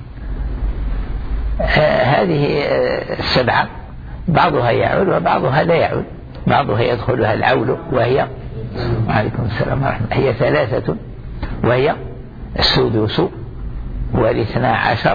هذه 7 بعضها يعود وبعضها لا يعود. بعضها يدخلها العول وهي وعليكم السلام ورحمة الله، هي 3، وهي السدس وال12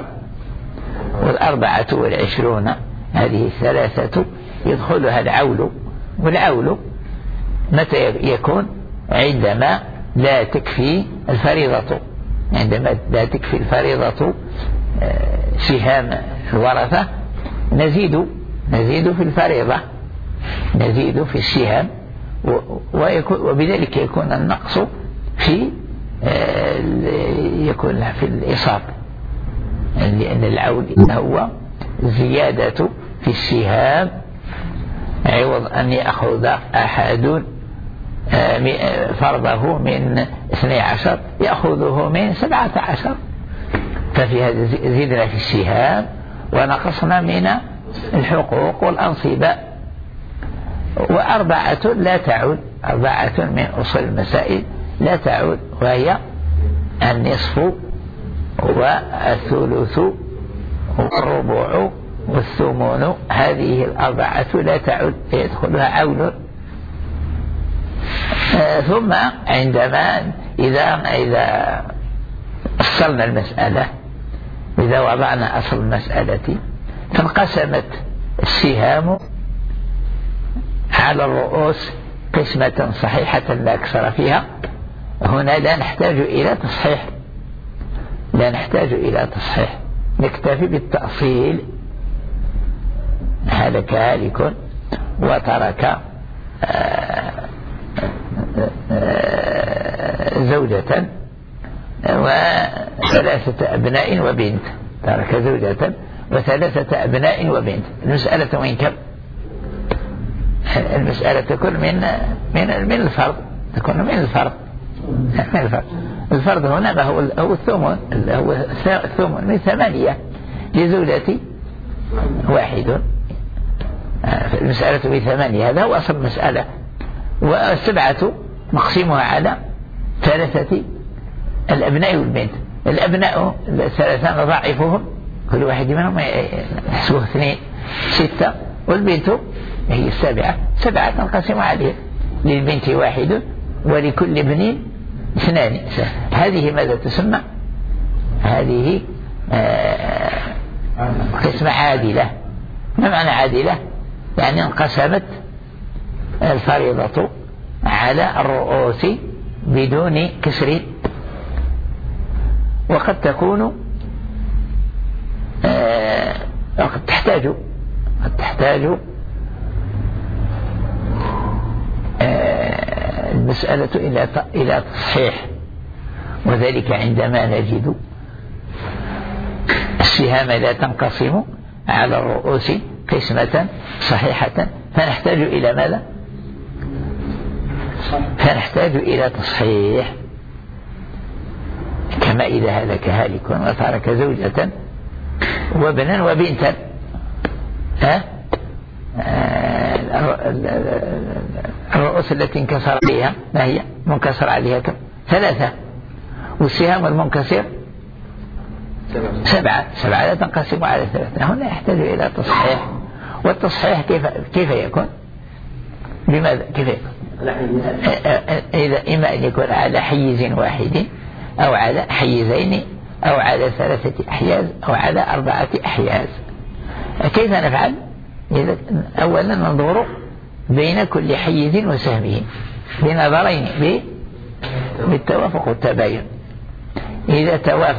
وال24. هذه 3 يدخلها العول. والعول متى يكون؟ عندما لا تكفي الفريضة، عندما لا تكفي الفريضة سهام الورثة نزيد في الفريضة، نزيد في السهام، وبذلك يكون النقص في الإصاب، لأن العول هو زيادة في السهام عوض أن يأخذ أحد فرضه من 12 يأخذه من 17. ففي هذا زدنا في السهام ونقصنا من الحقوق والأنصبة. و4 لا تعود، 4 من أصول المسائل لا تعود، وهي النصف والثلث والربع والثمن. هذه 4 لا تعود، يدخلها عول. ثم عندما إذا أصلنا المسألة، إذا وضعنا أصل المسألة، فانقسمت السهام على الرؤوس قسمة صحيحة لا أكثر فيها. هنا لا نحتاج إلى تصحيح، نكتفي بالتأصيل. هلك هالك وترك زوجة و3 أبناء وبنت. ترك زوجة و3 أبناء وبنت. المسألة وين كم؟ المسألة تكون من الفرض، تكون من الفرض. الفرض هنا ما هو الثمن، هو الثمن من 8 لزوجة 1. المسألة ب8، هذا هو أصل المسألة. و7 نقسمها على 3 الأبناء والبنت. الأبناء 3 نضاعفهم، كل واحد منهم يحسبه 2 6، والبنت هي 7 تنقسم عليه، للبنت 1 ولكل ابن 2. هذه ماذا تسمى؟ هذه قسمة عادلة. ما معنى عادلة؟ يعني انقسمت الفريضة على الرؤوس بدون كسر. وقد تكون قد تحتاج المسألة إلى تصحيح، وذلك عندما نجد السهام لا تنقسم على الرؤوس قسمة صحيحة، فنحتاج إلى ماذا؟ فنحتاج إلى تصحيح. كما إذا هلك هالك وترك زوجة وابنا وبنتا، الرؤوس التي انكسر عليها ما هي؟ منكسر عليها كم؟ 3. والسهام المنكسر 7 لا تنقسم على 3. هنا يحتاج إلى تصحيح. والتصحيح كيف يكون؟ بماذا؟ كيف يكون؟ إذا إما أن يكون على حيز واحد، أو على حيزين، أو على 3 أحياز، أو على 4 أحياز. كيف نفعل؟ أولا ننظر بين كل حيز وسهمه بنظرين بالتوافق والتباين. إذا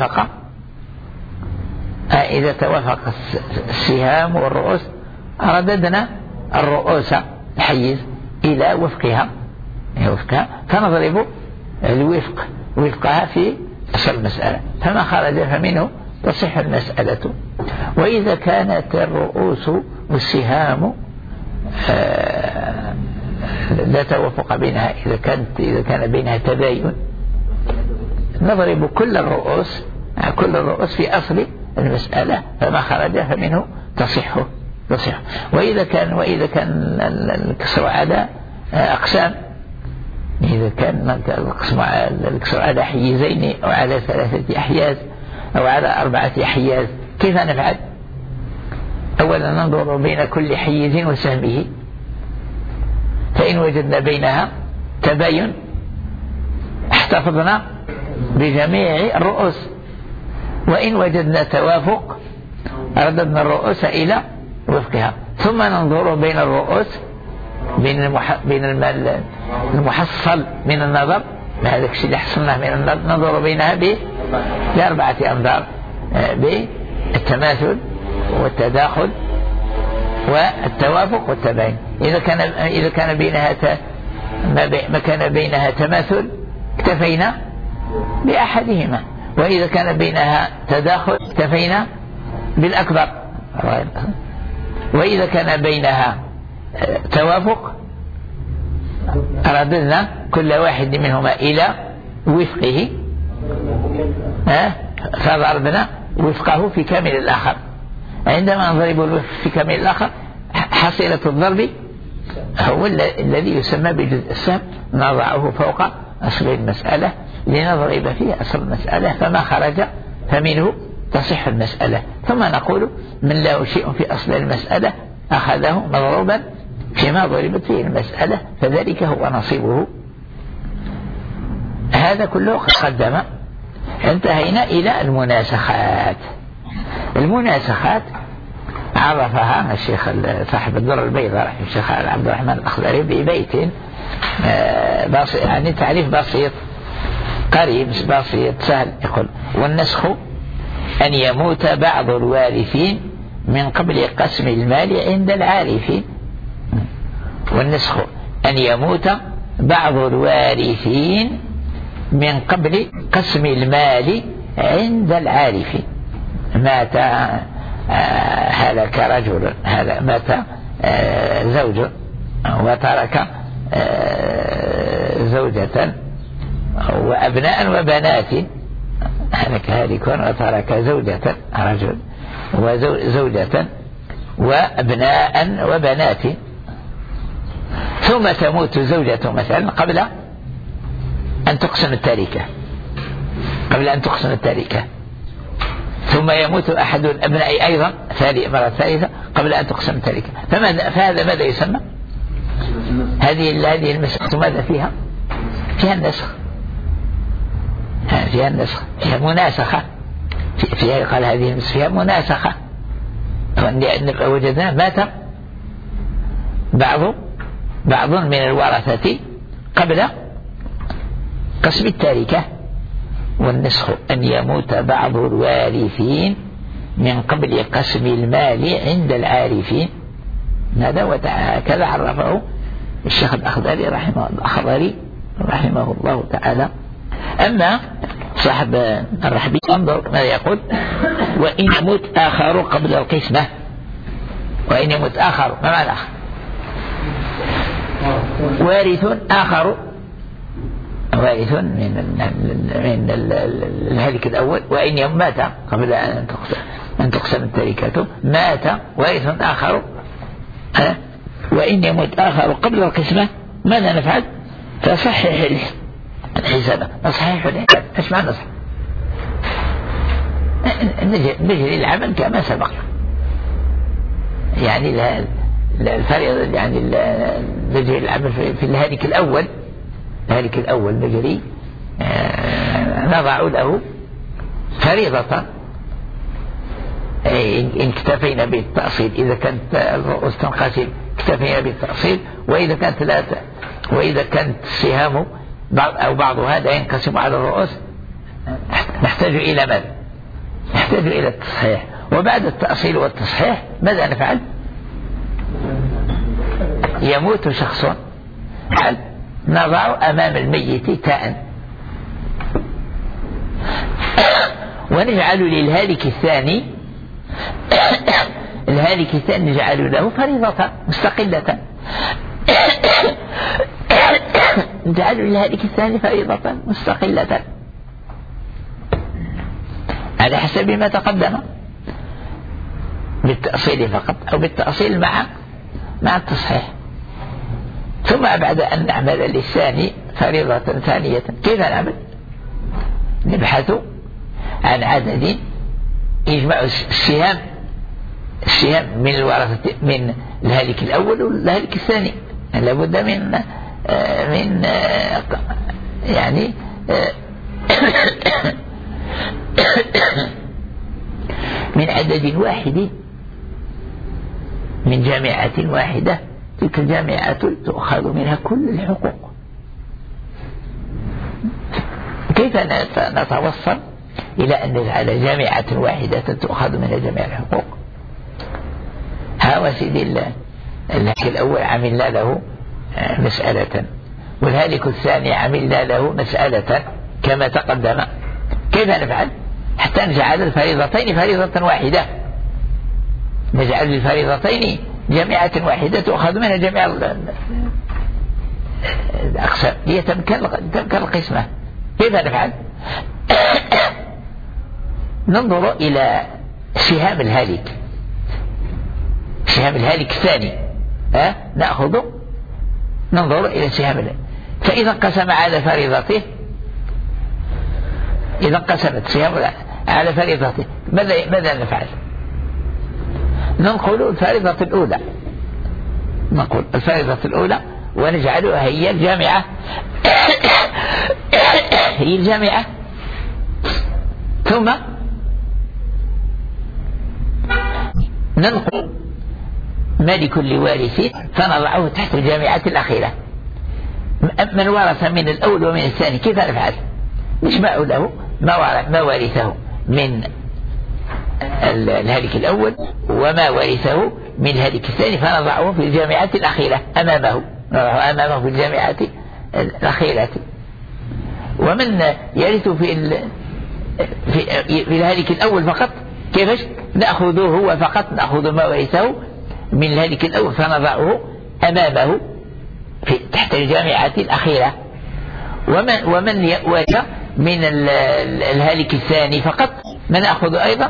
توافق السهام والرؤوس رددنا الرؤوس الحيز إلى وفقها فنضرب وفقها في أصل المسألة، فما خرج فمنه تصح المسألة. وإذا كانت الرؤوس والسهام لا توافق بينها، إذا كان بينها تباين نضرب كل الرؤوس في أصل المسألة، فما خرج فمنه تصح. وإذا كان الكسر على أقسام، إذا كان الكسر على حيزين أو على 3 أحياز أو على 4 أحياز، كيف نفعل؟ أولا ننظر بين كل حيز وسهمه، فإن وجدنا بينها تباين احتفظنا بجميع الرؤوس، وإن وجدنا توافق رددنا الرؤوس إلى وفقها. ثم ننظر بين الرؤوس بين المحصل من النظر، هذا الشيء اللي حصلناه من النظر ننظر بينها ب4 أنظار، بالتماثل والتداخل والتوافق والتباين. إذا كان بينها ما كان بينها تماثل اكتفينا بأحدهما، وإذا كان بينها تداخل اكتفينا بالأكبر، وإذا كان بينها توافق رددنا كل واحد منهما إلى وفقه، فضربنا وفقه في كامل الآخر. عندما نضرب الوفق في كامل الآخر حصيلة الضرب هو الذي يسمى بجزء السهم، نضعه فوق أصل المسألة لنضرب فيه أصل المسألة، فما خرج فمنه تصح المسألة. ثم نقول من له شيء في أصل المسألة أخذه مضروبا فيما ضربت فيه المسألة، فذلك هو نصيبه. هذا كله قدم. انتهينا إلى المناسخات عرفها الشيخ صاحب الدر البيضاء الشيخ عبد الرحمن الأخضري ببيت يعني تعريف بسيط قريب بسيط سهل. يقول: والنسخ أن يموت بعض الوارثين من قبل قسم المال عند العارفين. والنسخ أن يموت بعض الوارثين من قبل قسم المال عند العارفين. مات هلك رجل، مات زوج وترك زوجة وأبناء وبنات، هلك هالك وترك زوجة رجل وزوجة وأبناء وبنات، ثم تموت زوجة مثلا قبل أن تقسم التركة، ثم يموت أحد الأبناء أيضا مرة ثالثة قبل أن تقسم التركة. فهذا ماذا يسمى؟ هذه المسألة ماذا فيها؟ فيها النسخ، فيها مناسخة، فيها قال هذه المسألة فيها مناسخة، لأن وجدنا مات بعض من الورثة قبل قسم التركة. والنسخ أن يموت بعض الوارثين من قبل قسم المال عند العارفين. هذا وكذا عرفه الشيخ الأخضري رحمه الله تعالى. أما صاحب الرحبي انظر ما يقول: وإن يموت آخر قبل القسمة. وإن يموت آخر، ما معنى آخر؟ وارث آخر، وارث من الهلك الأول. وإن مات قبل أن تقسم التركة، مات وارث آخر. وإن يموت آخر قبل القسمة، ماذا نفعل؟ فصحح الحساب. نصحح الحساب، ايش معنى نصحح؟ نجري العمل كما سبق، يعني الفريضة، يعني نجري العمل في الهالك الأول نجري نضع له فريضة. إن اكتفينا بالتأصيل، إذا كانت الرؤوس تنقسم اكتفينا بالتأصيل. وإذا كانت السهام أو بعض هذا ينقسم على الرؤوس نحتاج إلى ماذا؟ نحتاج إلى التصحيح. وبعد التأصيل والتصحيح ماذا نفعل؟ يموت شخص، نضع أمام الميت تاء ونجعل للهالك الثاني نجعل له فريضة مستقلة. نجعل للهالك الثاني فريضة مستقلة على حسب ما تقدم بالتأصيل فقط أو بالتأصيل مع التصحيح. ثم بعد أن نعمل للثاني فريضة ثانية كيف نعمل؟ نبحث عن عدد يجمع السهام من الورثة من الهالك الأول والهالك الثاني. لابد من يعني من عدد واحد من جامعة واحدة. تلك الجامعة تؤخذ منها كل الحقوق. كيف نتوصل إلى أن نجعل جامعة واحدة تؤخذ منها جميع الحقوق؟ ها وسيدي الهالك الأول عملنا له مسألة والهالك الثاني عملنا له مسألة كما تقدم. كيف نفعل حتى نجعل الفريضتين فريضة واحدة؟ نجعل الفريضتين جامعة واحدة تؤخذ منها جميع الأقسام ليتمكن القسمة. كيف نفعل؟ ننظر إلى سهام الهالك الثاني. ننظر إلى سهام الهالك. فإذا انقسم على فريضته، إذا انقسمت سهام على فريضته ماذا نفعل؟ ننقل الفريضة الأولى ونجعلها هي الجامعة ثم ننقل مالك لوارث فنضعه تحت الجامعة الأخيرة. من ورث من الأول ومن الثاني كيف نفعل؟ نجمع له ما ورثه من الهالك الأول وما ورثه من الهالك الثاني فنضعه في الجامعة الأخيرة أمامه في الجامعة الأخيرة. ومن يرث في الهالك الأول فقط كيفاش؟ نأخذه هو فقط، نأخذ ما ورثه من الهالك الأول فنضعه أمامه تحت الجامعة الأخيرة. ومن ورث من الهالك الثاني فقط ما نأخذ أيضا،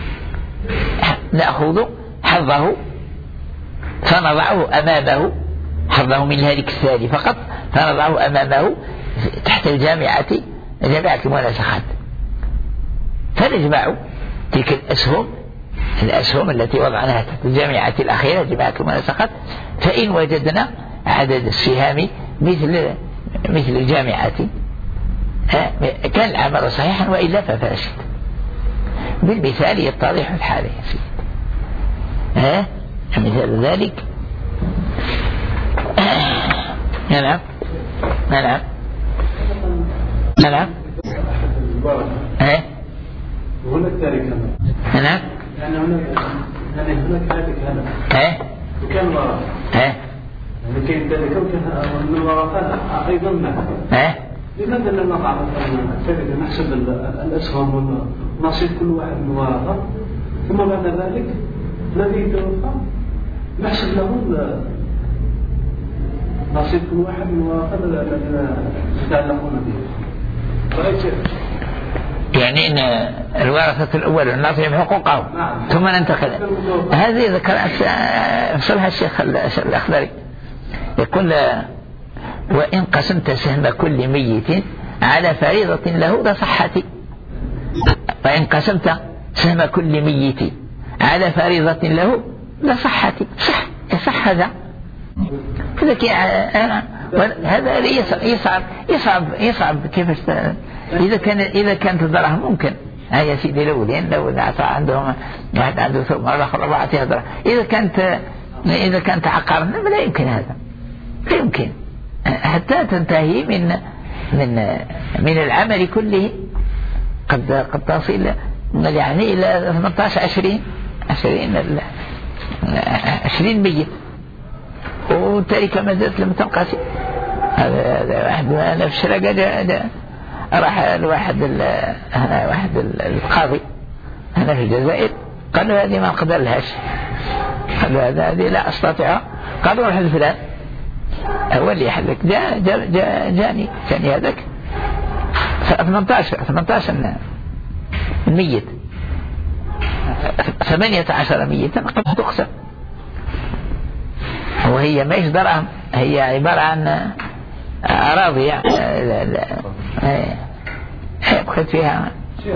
نأخذ حظه فنضعه أمامه، حظه من الهالك الثاني فقط فنضعه أمامه تحت جامعة المناسخات. فنجمع تلك الأسهم التي وضعناها تحت الجامعة الأخيرة جامعة المناسخات. فإن وجدنا عدد السهام مثل الجامعة كان العمل صحيحا وإلا ففاسد. بالمثال يتضح الحال يا سيدي. مثال ذلك نعم هناك ذلك نعم يعني هناك ذلك هذا وكان ورث يعني كيف ذلك وكان من الورثات أيضا معه. لماذا لم نضع مثلا نحسب الأسهم ونصيب كل واحد من الورثة ثم بعد ذلك الذي يتوفى نحسب له نصيب كل واحد من الورثة الذين يتعلقون به؟ رأيت يعني ان الورثة الأول نعطيهم حقوقهم ثم ننتقل. هذه ذكرت صلح الشيخ الأخضري يقول وإن قسمت سهم كل ميت على فريضة له لصحتي. وإن قسمت سهم كل ميت على فريضة له لصحتي. صح هذا هذا يصعب كيف إذا كانت الدرهم ممكن يا سيدي لو عندهم واحد عنده ثم الآخر 4 درهم. إذا كانت إذا كان تعقر النمل لا يمكن هذا، لا يمكن حتى تنتهي من العمل كله. قد تصل يعني إلى 20 ميت، والتركة ما زالت لم تنقسم. هذا واحد أنا في الشرقة راح واحد القاضي هنا في الجزائر، قالوا هذه ما نقدر لهاش، قالوا هذه لا أستطيع، قالوا روح لفلان هو اللي يحلك. جاني هذاك 18 ميت، 18 ميتا قد تقسم، وهي ما دراهم، هي عبارة عن أراضي يعني. بقيت فيها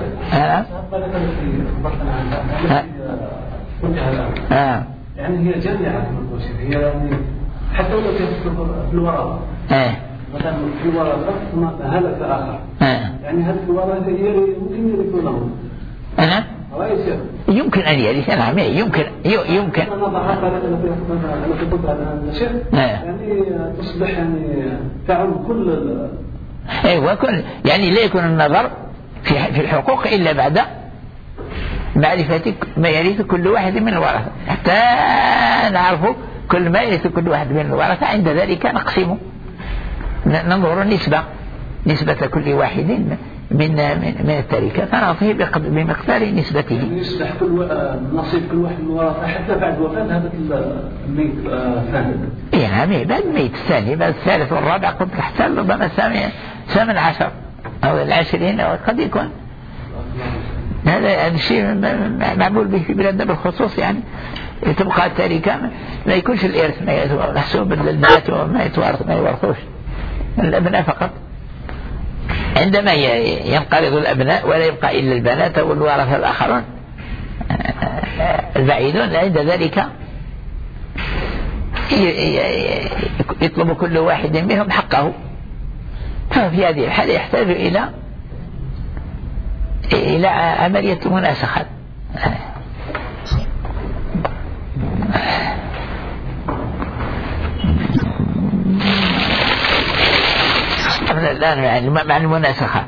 يعني هي جامعة هي يعني حتى لو كانت في الوراء مثلا في وراء ثم هلك آخر يعني هذه الوراء ممكن يرثونه. يمكن أن يرث، نعم يمكن. يعني تصبح يعني تعم كل وكل يعني لا يكون النظر في الحقوق إلا بعد معرفة ما يرث كل واحد من الورثة، حتى نعرف كل ما يرث كل واحد من الورثة. عند ذلك نقسم، ننظر نسبة كل واحد من التركة، فنعطيه بمقدار نسبته. يصبح نصيب كل واحد من الورثة حتى بعد وفاة هذا الميت الثاني. نعم بعد الميت الثاني، بعد الثالث والرابع قد تحتل ربما 18 أو 20 قد يكون. هذا الشيء معمول به في بلادنا بالخصوص، يعني تبقى التركة ما يكونش الإرث محسوب للبنات وما يتوارث، ما يورثوش الأبناء فقط. عندما ينقرض الأبناء ولا يبقى إلا البنات والورثة الآخرون البعيدون، عند ذلك يطلب كل واحد منهم حقه. ففي هذه الحالة يحتاج إلى عملية مناسخات. الآن يعني مع المناسخات،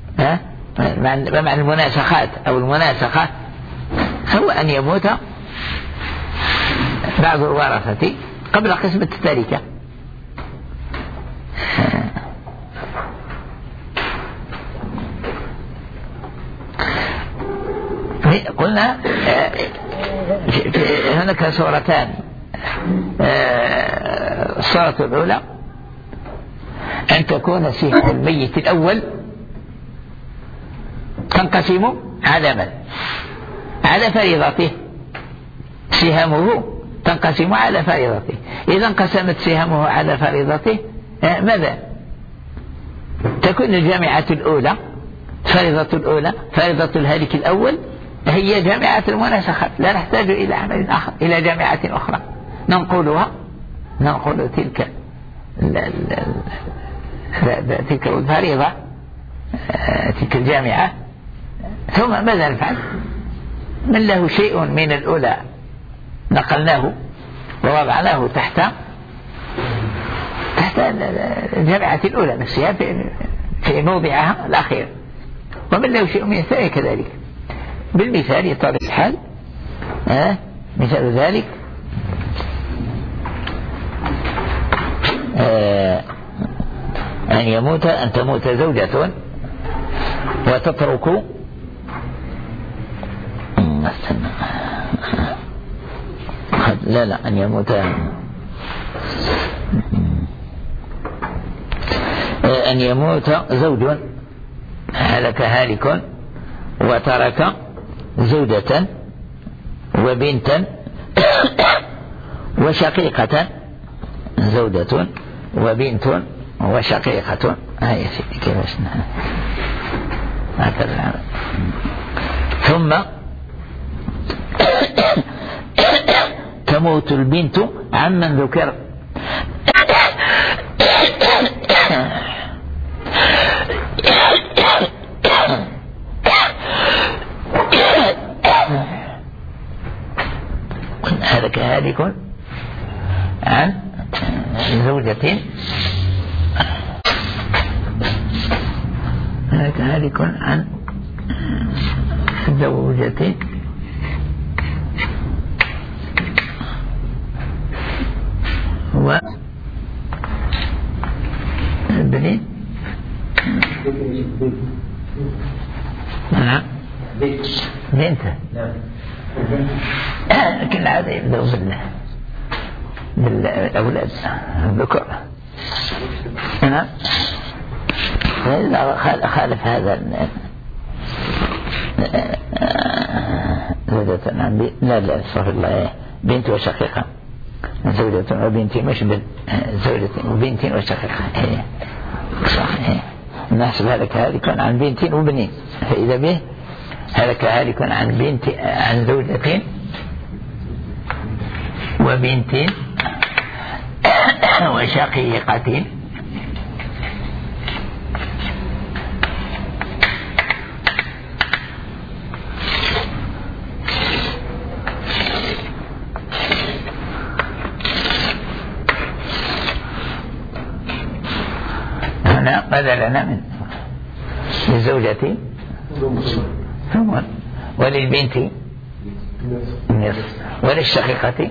مع المناسخات أو المناسخة هو أن يموت بعض الورثة قبل قسمة التركة. قلنا هناك صورتان، الصورة الأولى أن تكون سهم الميت الأول تنقسم على من؟ على فريضته، سهامه تنقسم على فريضته. إذا انقسمت سهامه على فريضته ماذا؟ تكون الجامعة الأولى، فريضة الأولى، فريضة الهالك الأول هي جامعة المناسخات، لا نحتاج إلى عمل آخر، إلى جامعة أخرى ننقل تلك الفريضة، تلك الجامعة. ثم ماذا نفعل؟ من له شيء من الأولى نقلناه ووضعناه تحت الجامعة الأولى نفسها في موضعها الأخير، ومن له شيء من الثاني كذلك. بالمثال يتضح الحال، مثال ذلك أن تموت زوجة وتترك أن يموت زوج هلك هالك وترك زوجة وبنتا وشقيقة، زوجة وبنت وشقيقة. هاي سيدي كيفاش هكذا. ثم تموت البنت عمن ذكر، هلك هالك عن زوجة هالك عن زوجة وابن نعم بنت لكن هذا يبدأ بالأولاد الذكر. نعم خالف هذا زوجة عن لا استغفر الله بنت وشقيقة زوجة وبنت مش زوجة وبنت وشقيقة صحيح نحسب هلك هالك عن بنت وبنين فإذا به هلك هالك عن بنت عن زوجة وبنت وشقيقة هنا ماذا لنا من للزوجة ثمن وللبنت نصف وللشقيقة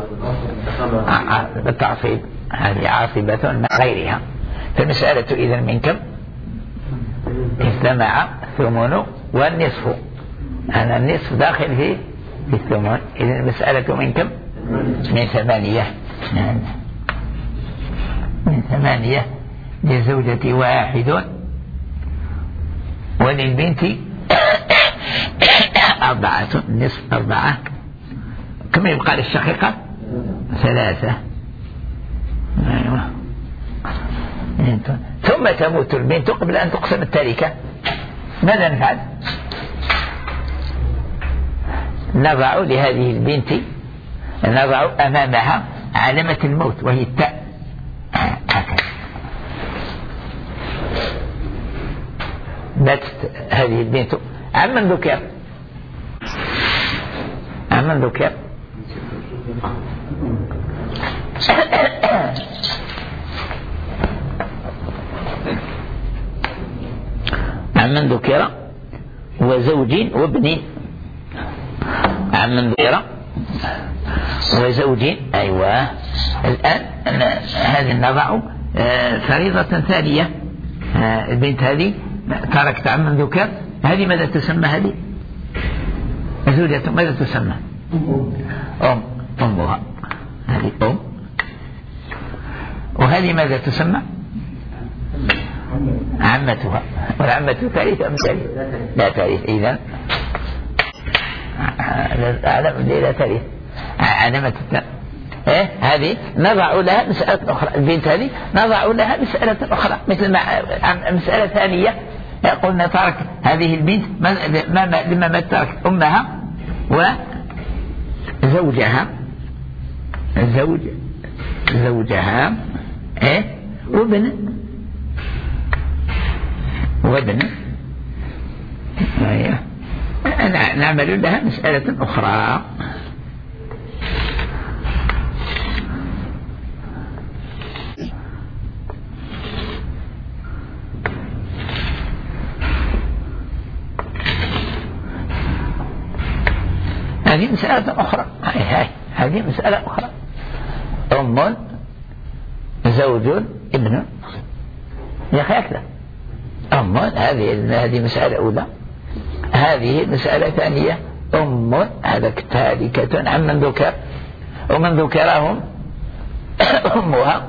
بالتعصيب هذه عاصبة مع غيرها. فالمسألة إذا من كم اجتمع الثمن والنصف أنا النصف داخل في الثمن إذا المسألة من كم من 8 من 8 للزوجة 1 وللبنت 4 نصف 4 كم يبقى للشقيقة 3 أيوة. ثم تموت البنت قبل أن تقسم التركة ماذا نفعل؟ نضع لهذه البنت نضع أمامها علامة الموت وهي التاء هكذا ماتت هذه البنت عمن ذكر عمن ذكر وزوج وابن عمن ذكر وزوج أيوة. الآن هذه نضع فريضة ثانية البنت هذه تركت عمن ذكر هذه ماذا تسمى هذه زوجة ماذا تسمى أمها هذه أم وهذه ماذا تسمى عمتها والعمة تاريخ أم تاريخ لا تاريخ إذن لا تاريخ علامة هذه نضع لها مسألة أخرى البنت هذه نضع لها مسألة أخرى مثل مسألة ثانية قلنا ترك هذه البنت لما ما ترك أمها وزوجها زوجها وابن نعمل لها مسألة أخرى هذه مسألة أخرى هذه مسألة أخرى أم زوج ابن يا أخي أكثر أم هذه مسألة أولى هذه مسألة ثانية أم هذا تاركة عمن ذكر ومن ذكرهم أمها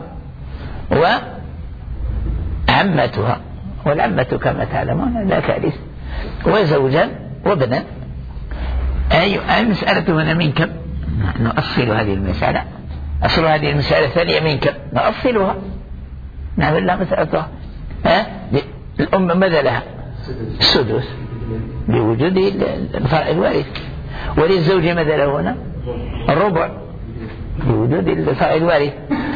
وعمتها والعمة كما تعلمون لا تاريخ وزوجا وابنا أي مسألة هنا من كم نؤصل هذه المسألة أصل هذه المسألة الثانية من كم نؤصلها نعمل لها مسألة الأم ماذا لها السدس بوجود الفرع الوارث وللزوج ماذا له هنا الربع بوجود الفرع الوارث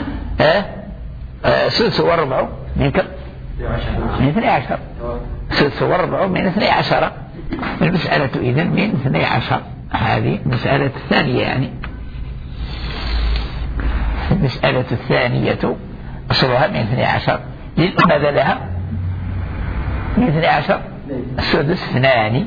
سدس والربع من كم من 12 سدس والربع من 12 المسألة إذن من 12 هذه مسألة الثانية يعني المسألة الثانية أصلها من 12 ماذا لها؟ من 12 السدس 2.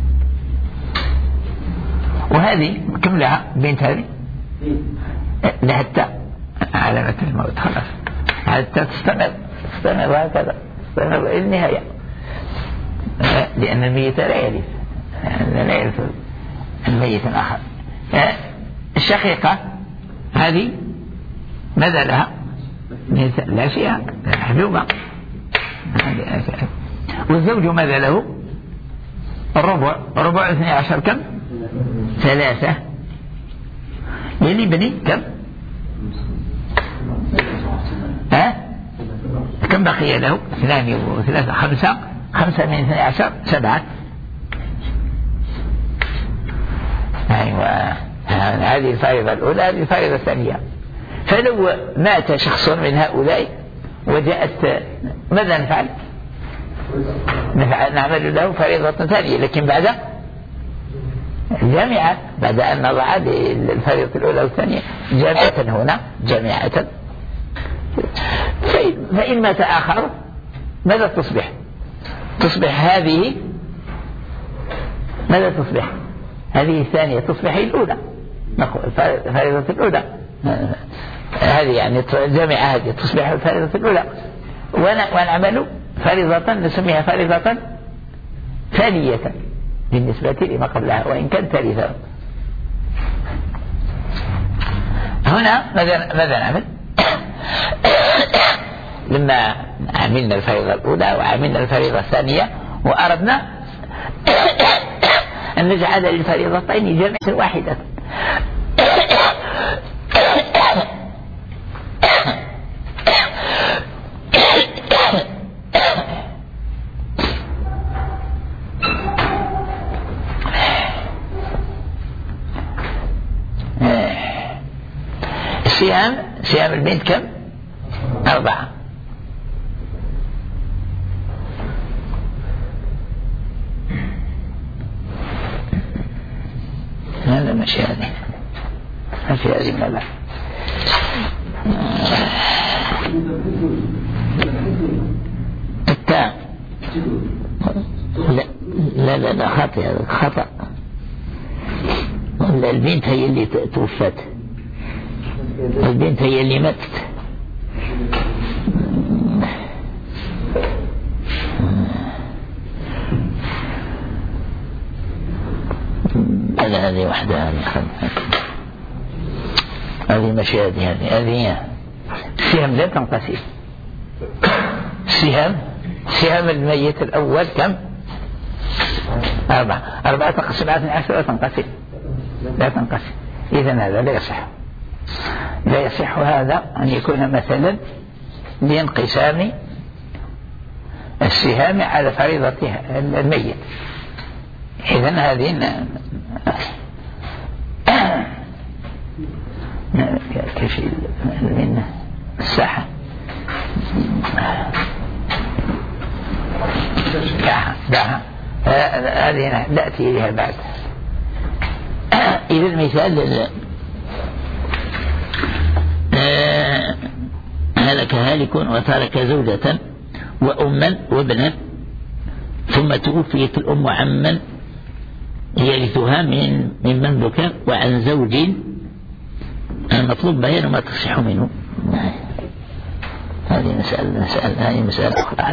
وهذه كم لها؟ بنت هذه لها التاء علامة الموت خلاص، حتى تستمر هكذا تستمر إلى النهاية، لأن الميت لا يرث، لا يرث الميت الآخر. الشقيقة هذه ماذا لها؟ لا شيء، محجوبة. والزوج ماذا له؟ ربع 12 كم؟ 3. للابن كم؟ كم بقي له؟ 2 و3 5. 5 من 12 7. أيوة، هذه الفائدة الأولى. هذه الفائدة الثانية، فلو مات شخص من هؤلاء وجاءت ماذا نفعل؟ نعمل له فريضة ثانية، لكن بعد جامعة، بعد أن نضع الفريضة الأولى والثانية جامعة هنا جامعة. فإن مات آخر ماذا تصبح؟ تصبح هذه ماذا تصبح؟ هذه الثانية تصبح الأولى، الفريضة الأولى هذه يعني جامعة، هذه تصبح الفريضة الأولى، ونعمل فريضة نسميها فريضة ثانية بالنسبة لما قبلها وإن كانت ثالثة. هنا ماذا نعمل؟ لما عملنا الفريضة الأولى وعملنا الفريضة الثانية وأردنا أن نجعل الفريضتين جامعة واحدة، صيام البنت كم؟ 4. هذا ماشي، هذه ما في هذه لا التاء لا خطأ، هذا خطأ. البنت هي اللي توفت، البنت هي اللي ماتت. هذه واحدة، هذه ماشي، هذه السهام لا تنقسم. سهام الميت الأول كم؟ 4 تقسم على 12 لا تنقسم. إذن هذا لا يصح هذا أن يكون مثلا لانقسام السهام على فريضة الميت. إذن هذه كيف من الساحة دعها هذه نأتي إليها بعد. إذا المثال هلك هالك وترك زوجة وأما وابنا ثم توفيت الأم عمن يرثها ممن بكى وعن زوج المطلوب بيان ما تصح منه. هذه مسألة أخرى.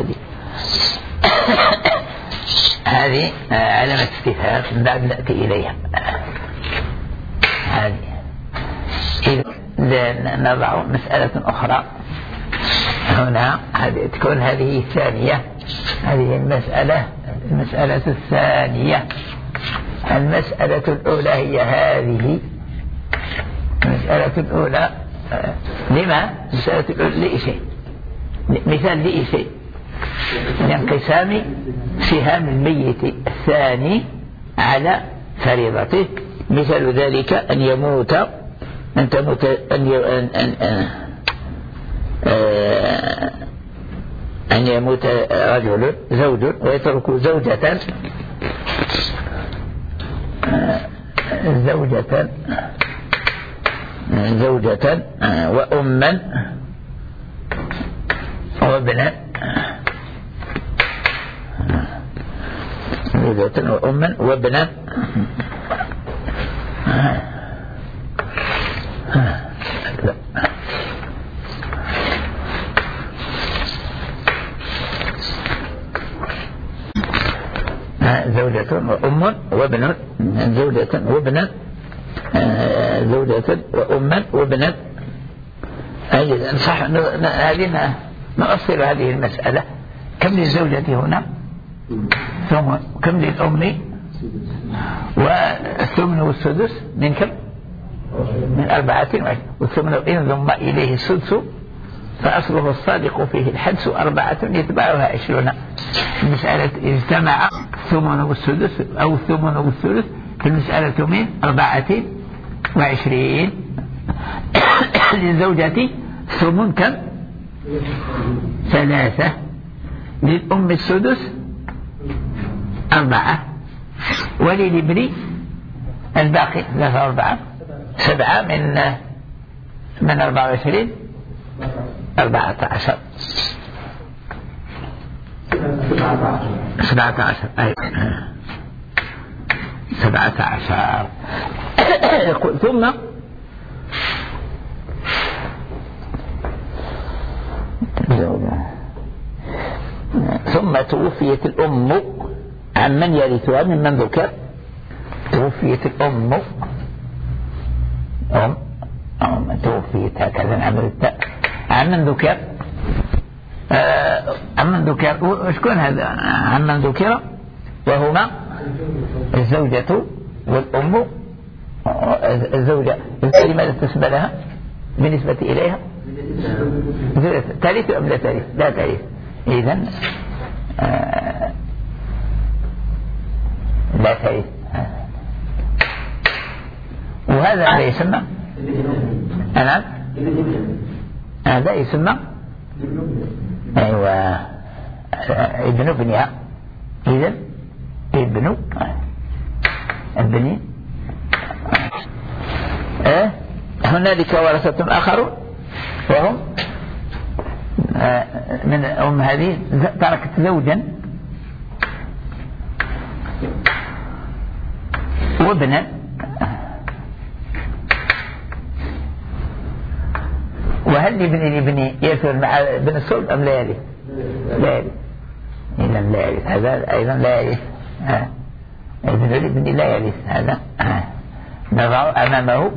هذه علامة استفهام من بعد نأتي إليها. هذه إذا نضع مسألة أخرى هنا، تكون هذه الثانية. هذه المسألة الثانية. المسألة الأولى هي هذه المسألة الأولى. لما المسألة الأولى لإشي مثال لإشي لانقسام سهام الميت الثاني على فريضته. مثال ذلك أن يموت رجل زوج ويترك زوجة زوجة وأما وابنا، زوجة وأما وابنا. زوجة وأم وابن، زوجة وابن، زوجة وأما وابن. أجل صح هذه نؤصل هذه المسألة. كم للزوجة هنا؟ ثم كم للأم؟ والثمن والسدس من كم؟ من 24. والثمن إن ضم إليه السدس فأصله الصادق فيه الحدس 4 يتبعها 20. المسألة اجتمع الثمن والسدس أو الثمن والثلث في المسألة من 24. للزوجة ثمن كم؟ 3. للأم السدس 4. وللابن الباقي 3 7 من 24 14 17. أي 17. يقول ثم توفيت الأم عمن يرثها ممن ذكر. توفيت الأم توفيت هكذا عملت عمن ذكر. عمن ذكر وشكون هذا عمن ذكر؟ وهما الزوجة والأم. الزوجة لماذا تسمى لها بالنسبة إليها؟ تاريخ أم لا تاريخ؟ لا تاريخ. إذن لا تاريخ. وهذا لا يسمى. نعم هذا يسمى أيوة ابن ابنها. إذن ابن ابني. هنالك ورثة آخرون وهم من أم هذه تركت زوجا وابنا وهل لابن يرث مع ابن الصلب أم لا يرث؟ لا يرث. إذا لا يرث هذا أيضا لا يرث. ابن الابن لا يرث. هذا نضع أمامه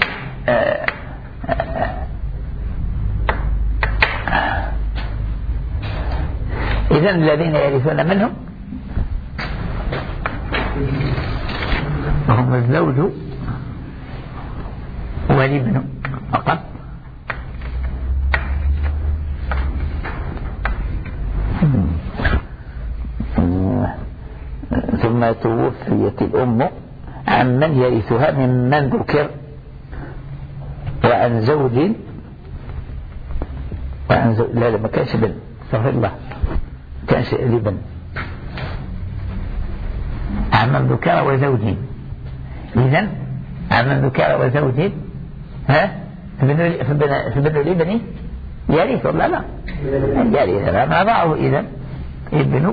إذن الذين يرثون منهم هم الزوج والابن فقط. ثم توفيت الأم عمن يرثها ممن ذكر وعن زوج لا ما كانش ابن استغفر الله كانش ابن عمن ذكر وزوج. إذن عمن ذكر وزوج فابن الابن يرث ولا لا؟ يرث. ما ضعه إذن ابن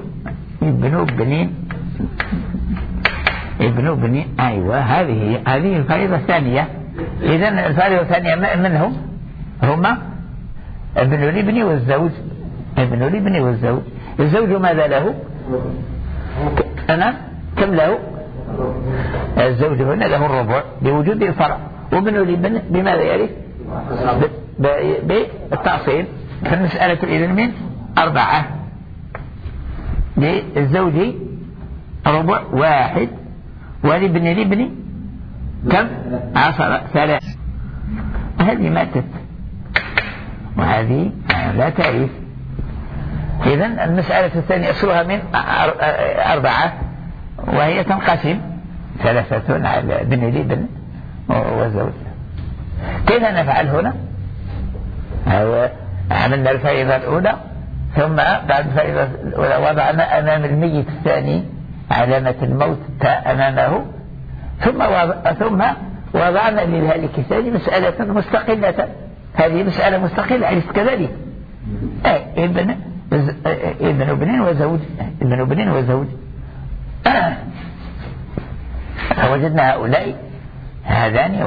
بنين. أيوة هذه الفريضة الثانية. إذن الفريضة الثانية منهم هما ابن الابن والزوج. ابن الابن والزوج. الزوج ماذا له؟ أنا كم له؟ الزوج هنا له الربع لوجود الفرع. وابن الابن بماذا يرث؟ بالتأصيل. فالمسألة الإذن من 4 للزوج ربع 1 ولابن الابن كم؟ 10 3. هذه ماتت وهذه لا تعرف. إذن المسألة الثانية أصلها من 4 وهي تنقسم 3 على ابن الابن والزوج. كيف نفعل هنا؟ عملنا الفريضة الأولى ثم بعد الفريضة الأولى وضعنا أمام الميت الثاني علامة الموت أمامه ثم وضعنا للهالكتان مسألة مستقلة. هذه مسألة مستقلة أليس كذلك؟ ابن ابن وزوج وجدنا هؤلاء هذان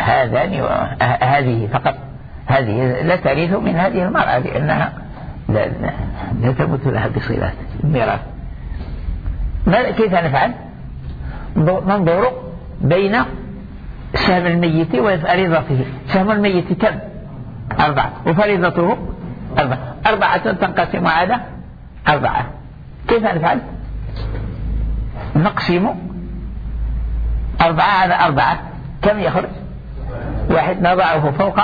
وهذه فقط. هذه لا ترث من هذه المرأة لأنها لا تمت لها بصلات الميراث. كيف نفعل؟ ننظر بين سهم الميت وفريضته. سهم الميت كم؟ 4 وفريضته 4 تنقسم على 4. كيف نفعل؟ نقسم 4 على 4. كم يخرج؟ 1. نضعه فوق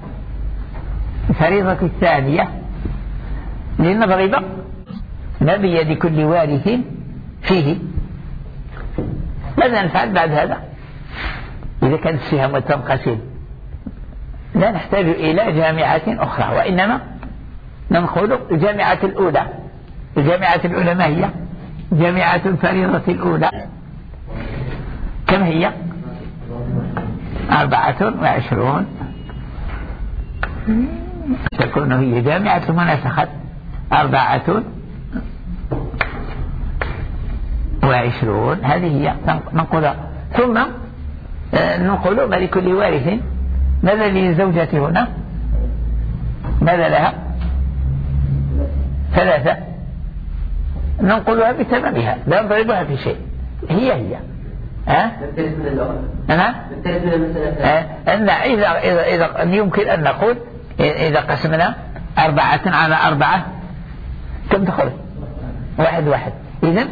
فريضة الثانية لنضرب ما بيد كل وارث فيه. ماذا نفعل بعد هذا؟ إذا كانت السهم تنقسم لا نحتاج إلى جامعة أخرى، وإنما ننقل الجامعة الأولى. الجامعة الأولى ما هي؟ جامعة الفريضة الأولى. كم هي؟ 24. تكون هي جامعة مناسخة 24. هذه هي ننقلها. ثم ننقل ما لكل وارث. ماذا للزوجة هنا؟ ماذا لها؟ 3. ننقلها بتمامها لا نضربها في شيء. هي إذا يمكن أن نقول إذا قسمنا 4 على 4 كم تخرج؟ 1. إذن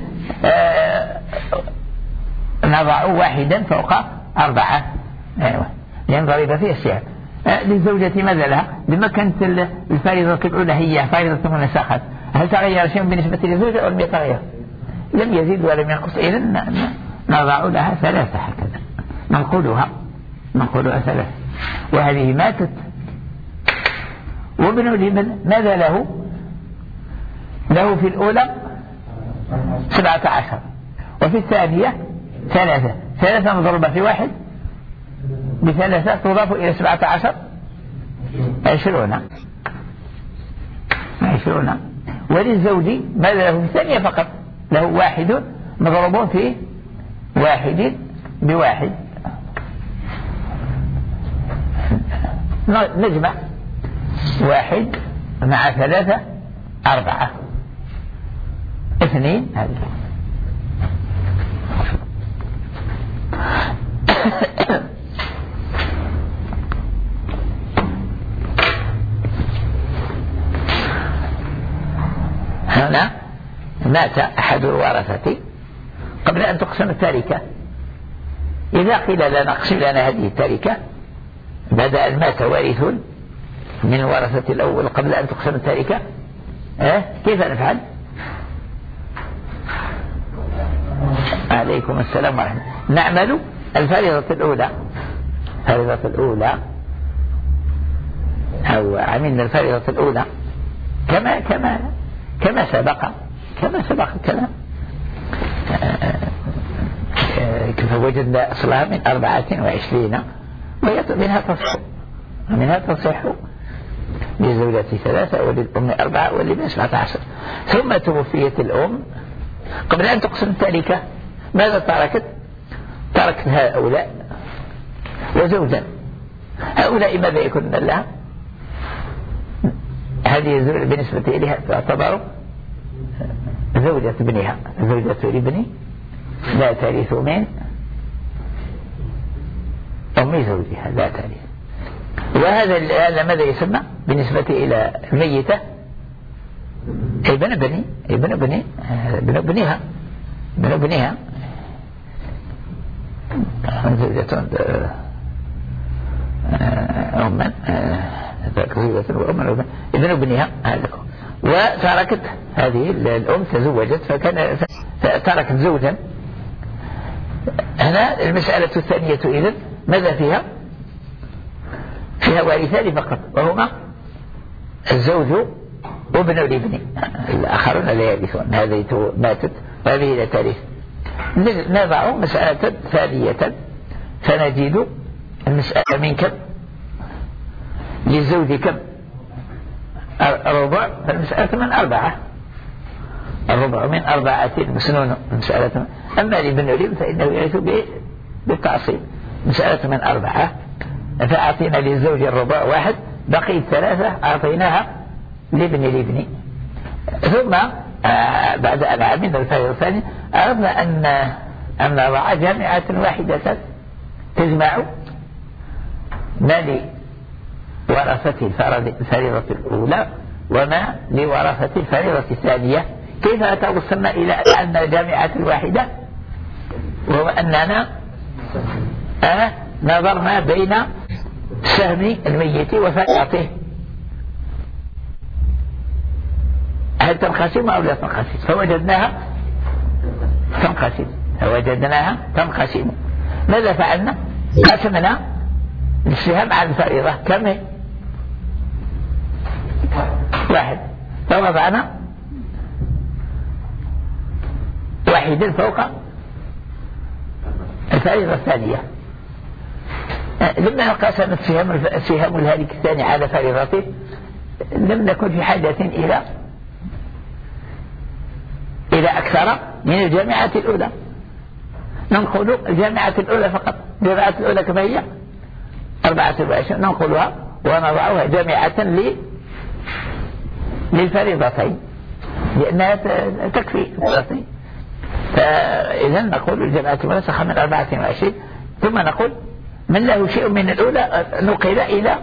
نضع 1 فوق 4 ينضرب فيه السهم. للزوجة ماذا لها؟ لما كانت الفريضة الأولى هي فريضة منسخة، هل تغير شيء بالنسبة للزوجة أو لم يتغير؟ لم يزيد ولم ينقص. إذن نضع لها 3 هكذا ننقلها 3. وهذه ماتت. وابن الابن ماذا له؟ له في الأولى 17 وفي الثانية 3. 3 مضروبة في 1 ب3 تضاف إلى 17 20. وللزوج ماذا له في الثانية فقط؟ له 1 مضروب في 1 ب1. نجمع 1 مع 3 4 2. هنا مات أحد الورثة قبل أن تقسم التركة. إذا قيل لنا اقسم لنا هذه التركة بعد أن مات وارث من الورثة الأول قبل أن تقسم التركة، كيف نفعل؟ عليكم السلام ورحمة. نعمل الفريضة الأولى أو عملنا الفريضة الأولى كما سبق الكلام. كيف وجدنا أصلها من 24 وهي منها تصح للزوجة 3 وللأم 4 وللابن 17. ثم توفيت الأم قبل أن تقسم التركة. ماذا تركت هؤلاء وزوجا. هؤلاء ماذا يكون لها؟ هذه الزوجة بالنسبة إليها تعتبر زوجة ابنها. زوجة الابن لا ترث من أم زوجها، لا ترث. وهذا ماذا يسمى بالنسبة إلى الميتة؟ ابن ابنها زوجة أما ابن ابنها وتركت هذه الأم تزوجت فتركت زوجا. هنا المسألة الثانية إذن ماذا فيها؟ فيها وارثان فقط وهما الزوج وابن الابن، الآخرون لا يرثون. هذه ماتت وهذه لا ترث. نضع مسألة ثانية فنجد المسألة من كم؟ للزوج كم؟ ربع، فالمسألة من 4. الربع من 4 مسنون مسألة. أما لابن لب فإنه يرث بالتعصيب. مسألة من 4، فأعطينا للزوج الربع 1، بقي 3 أعطيناها لابن. ثم بعد أن عملنا الفائدة الثانية عرفنا أن نضع جامعة واحدة تجمع ما لورثة الفريضة الأولى وما لورثة الفريضة الثانية. كيف توصلنا إلى أن جامعة واحدة؟ وهو أننا نظرنا بين سهم الميت وفريضته، هل تنقسم أو لا تنقسم؟ فوجدناها تنقسم. ماذا فعلنا؟ قسمنا السهم على الفريضة كم هي؟ 1، فوضعنا 1 فوق الفريضة الثانية. لما قسمت سهام الهالك الثاني على فريضته لم نكن في حاجة إلى أكثر من الجامعة الأولى. ننقل الجامعة الأولى فقط. الجامعة الأولى كما هي 24 ننقلها ونضعها جامعة للفريضتين لأنها تكفي الفريضتين. فإذا نقول الجامعة المنسخة من 24، ثم نقول من له شيء من الأولى نقل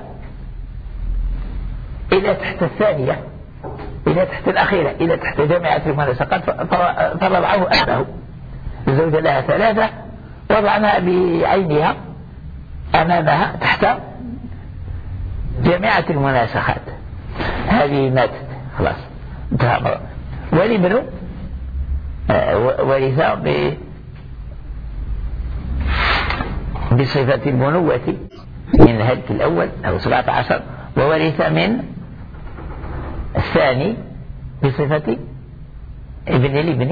إلى تحت الثانية، إلى تحت الأخيرة، إلى تحت جامعة المنسخات، فرضعه أباه. الزوجة لها 3 وضعناها بعينها أمامها تحت جامعة المناسخات. هذه ماتت خلاص انتهى. والابن ورث بصفة البنوة من الهلك الأول أو 17، وورث من الثاني بصفة ابن الابن.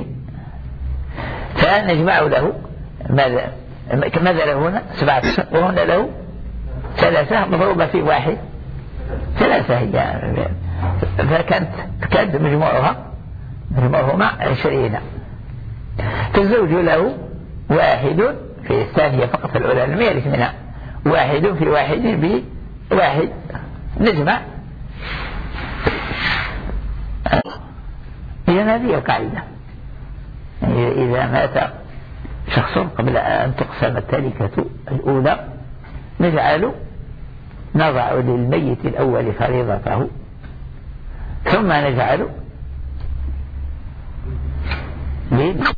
فنجمع له ماذا له هنا 17 وهنا له 3 مضروبة في 1 3 هي، فكانت مجموعهما 20. فالزوج له 1 في الثانية فقط، الأولى لم يرث منها 1 في 1 ب1. نجمع. إذن هذه القاعدة. إذا مات شخص قبل أن تقسم التركة الأولى نضع للميت الأول فريضته، ثم نجعل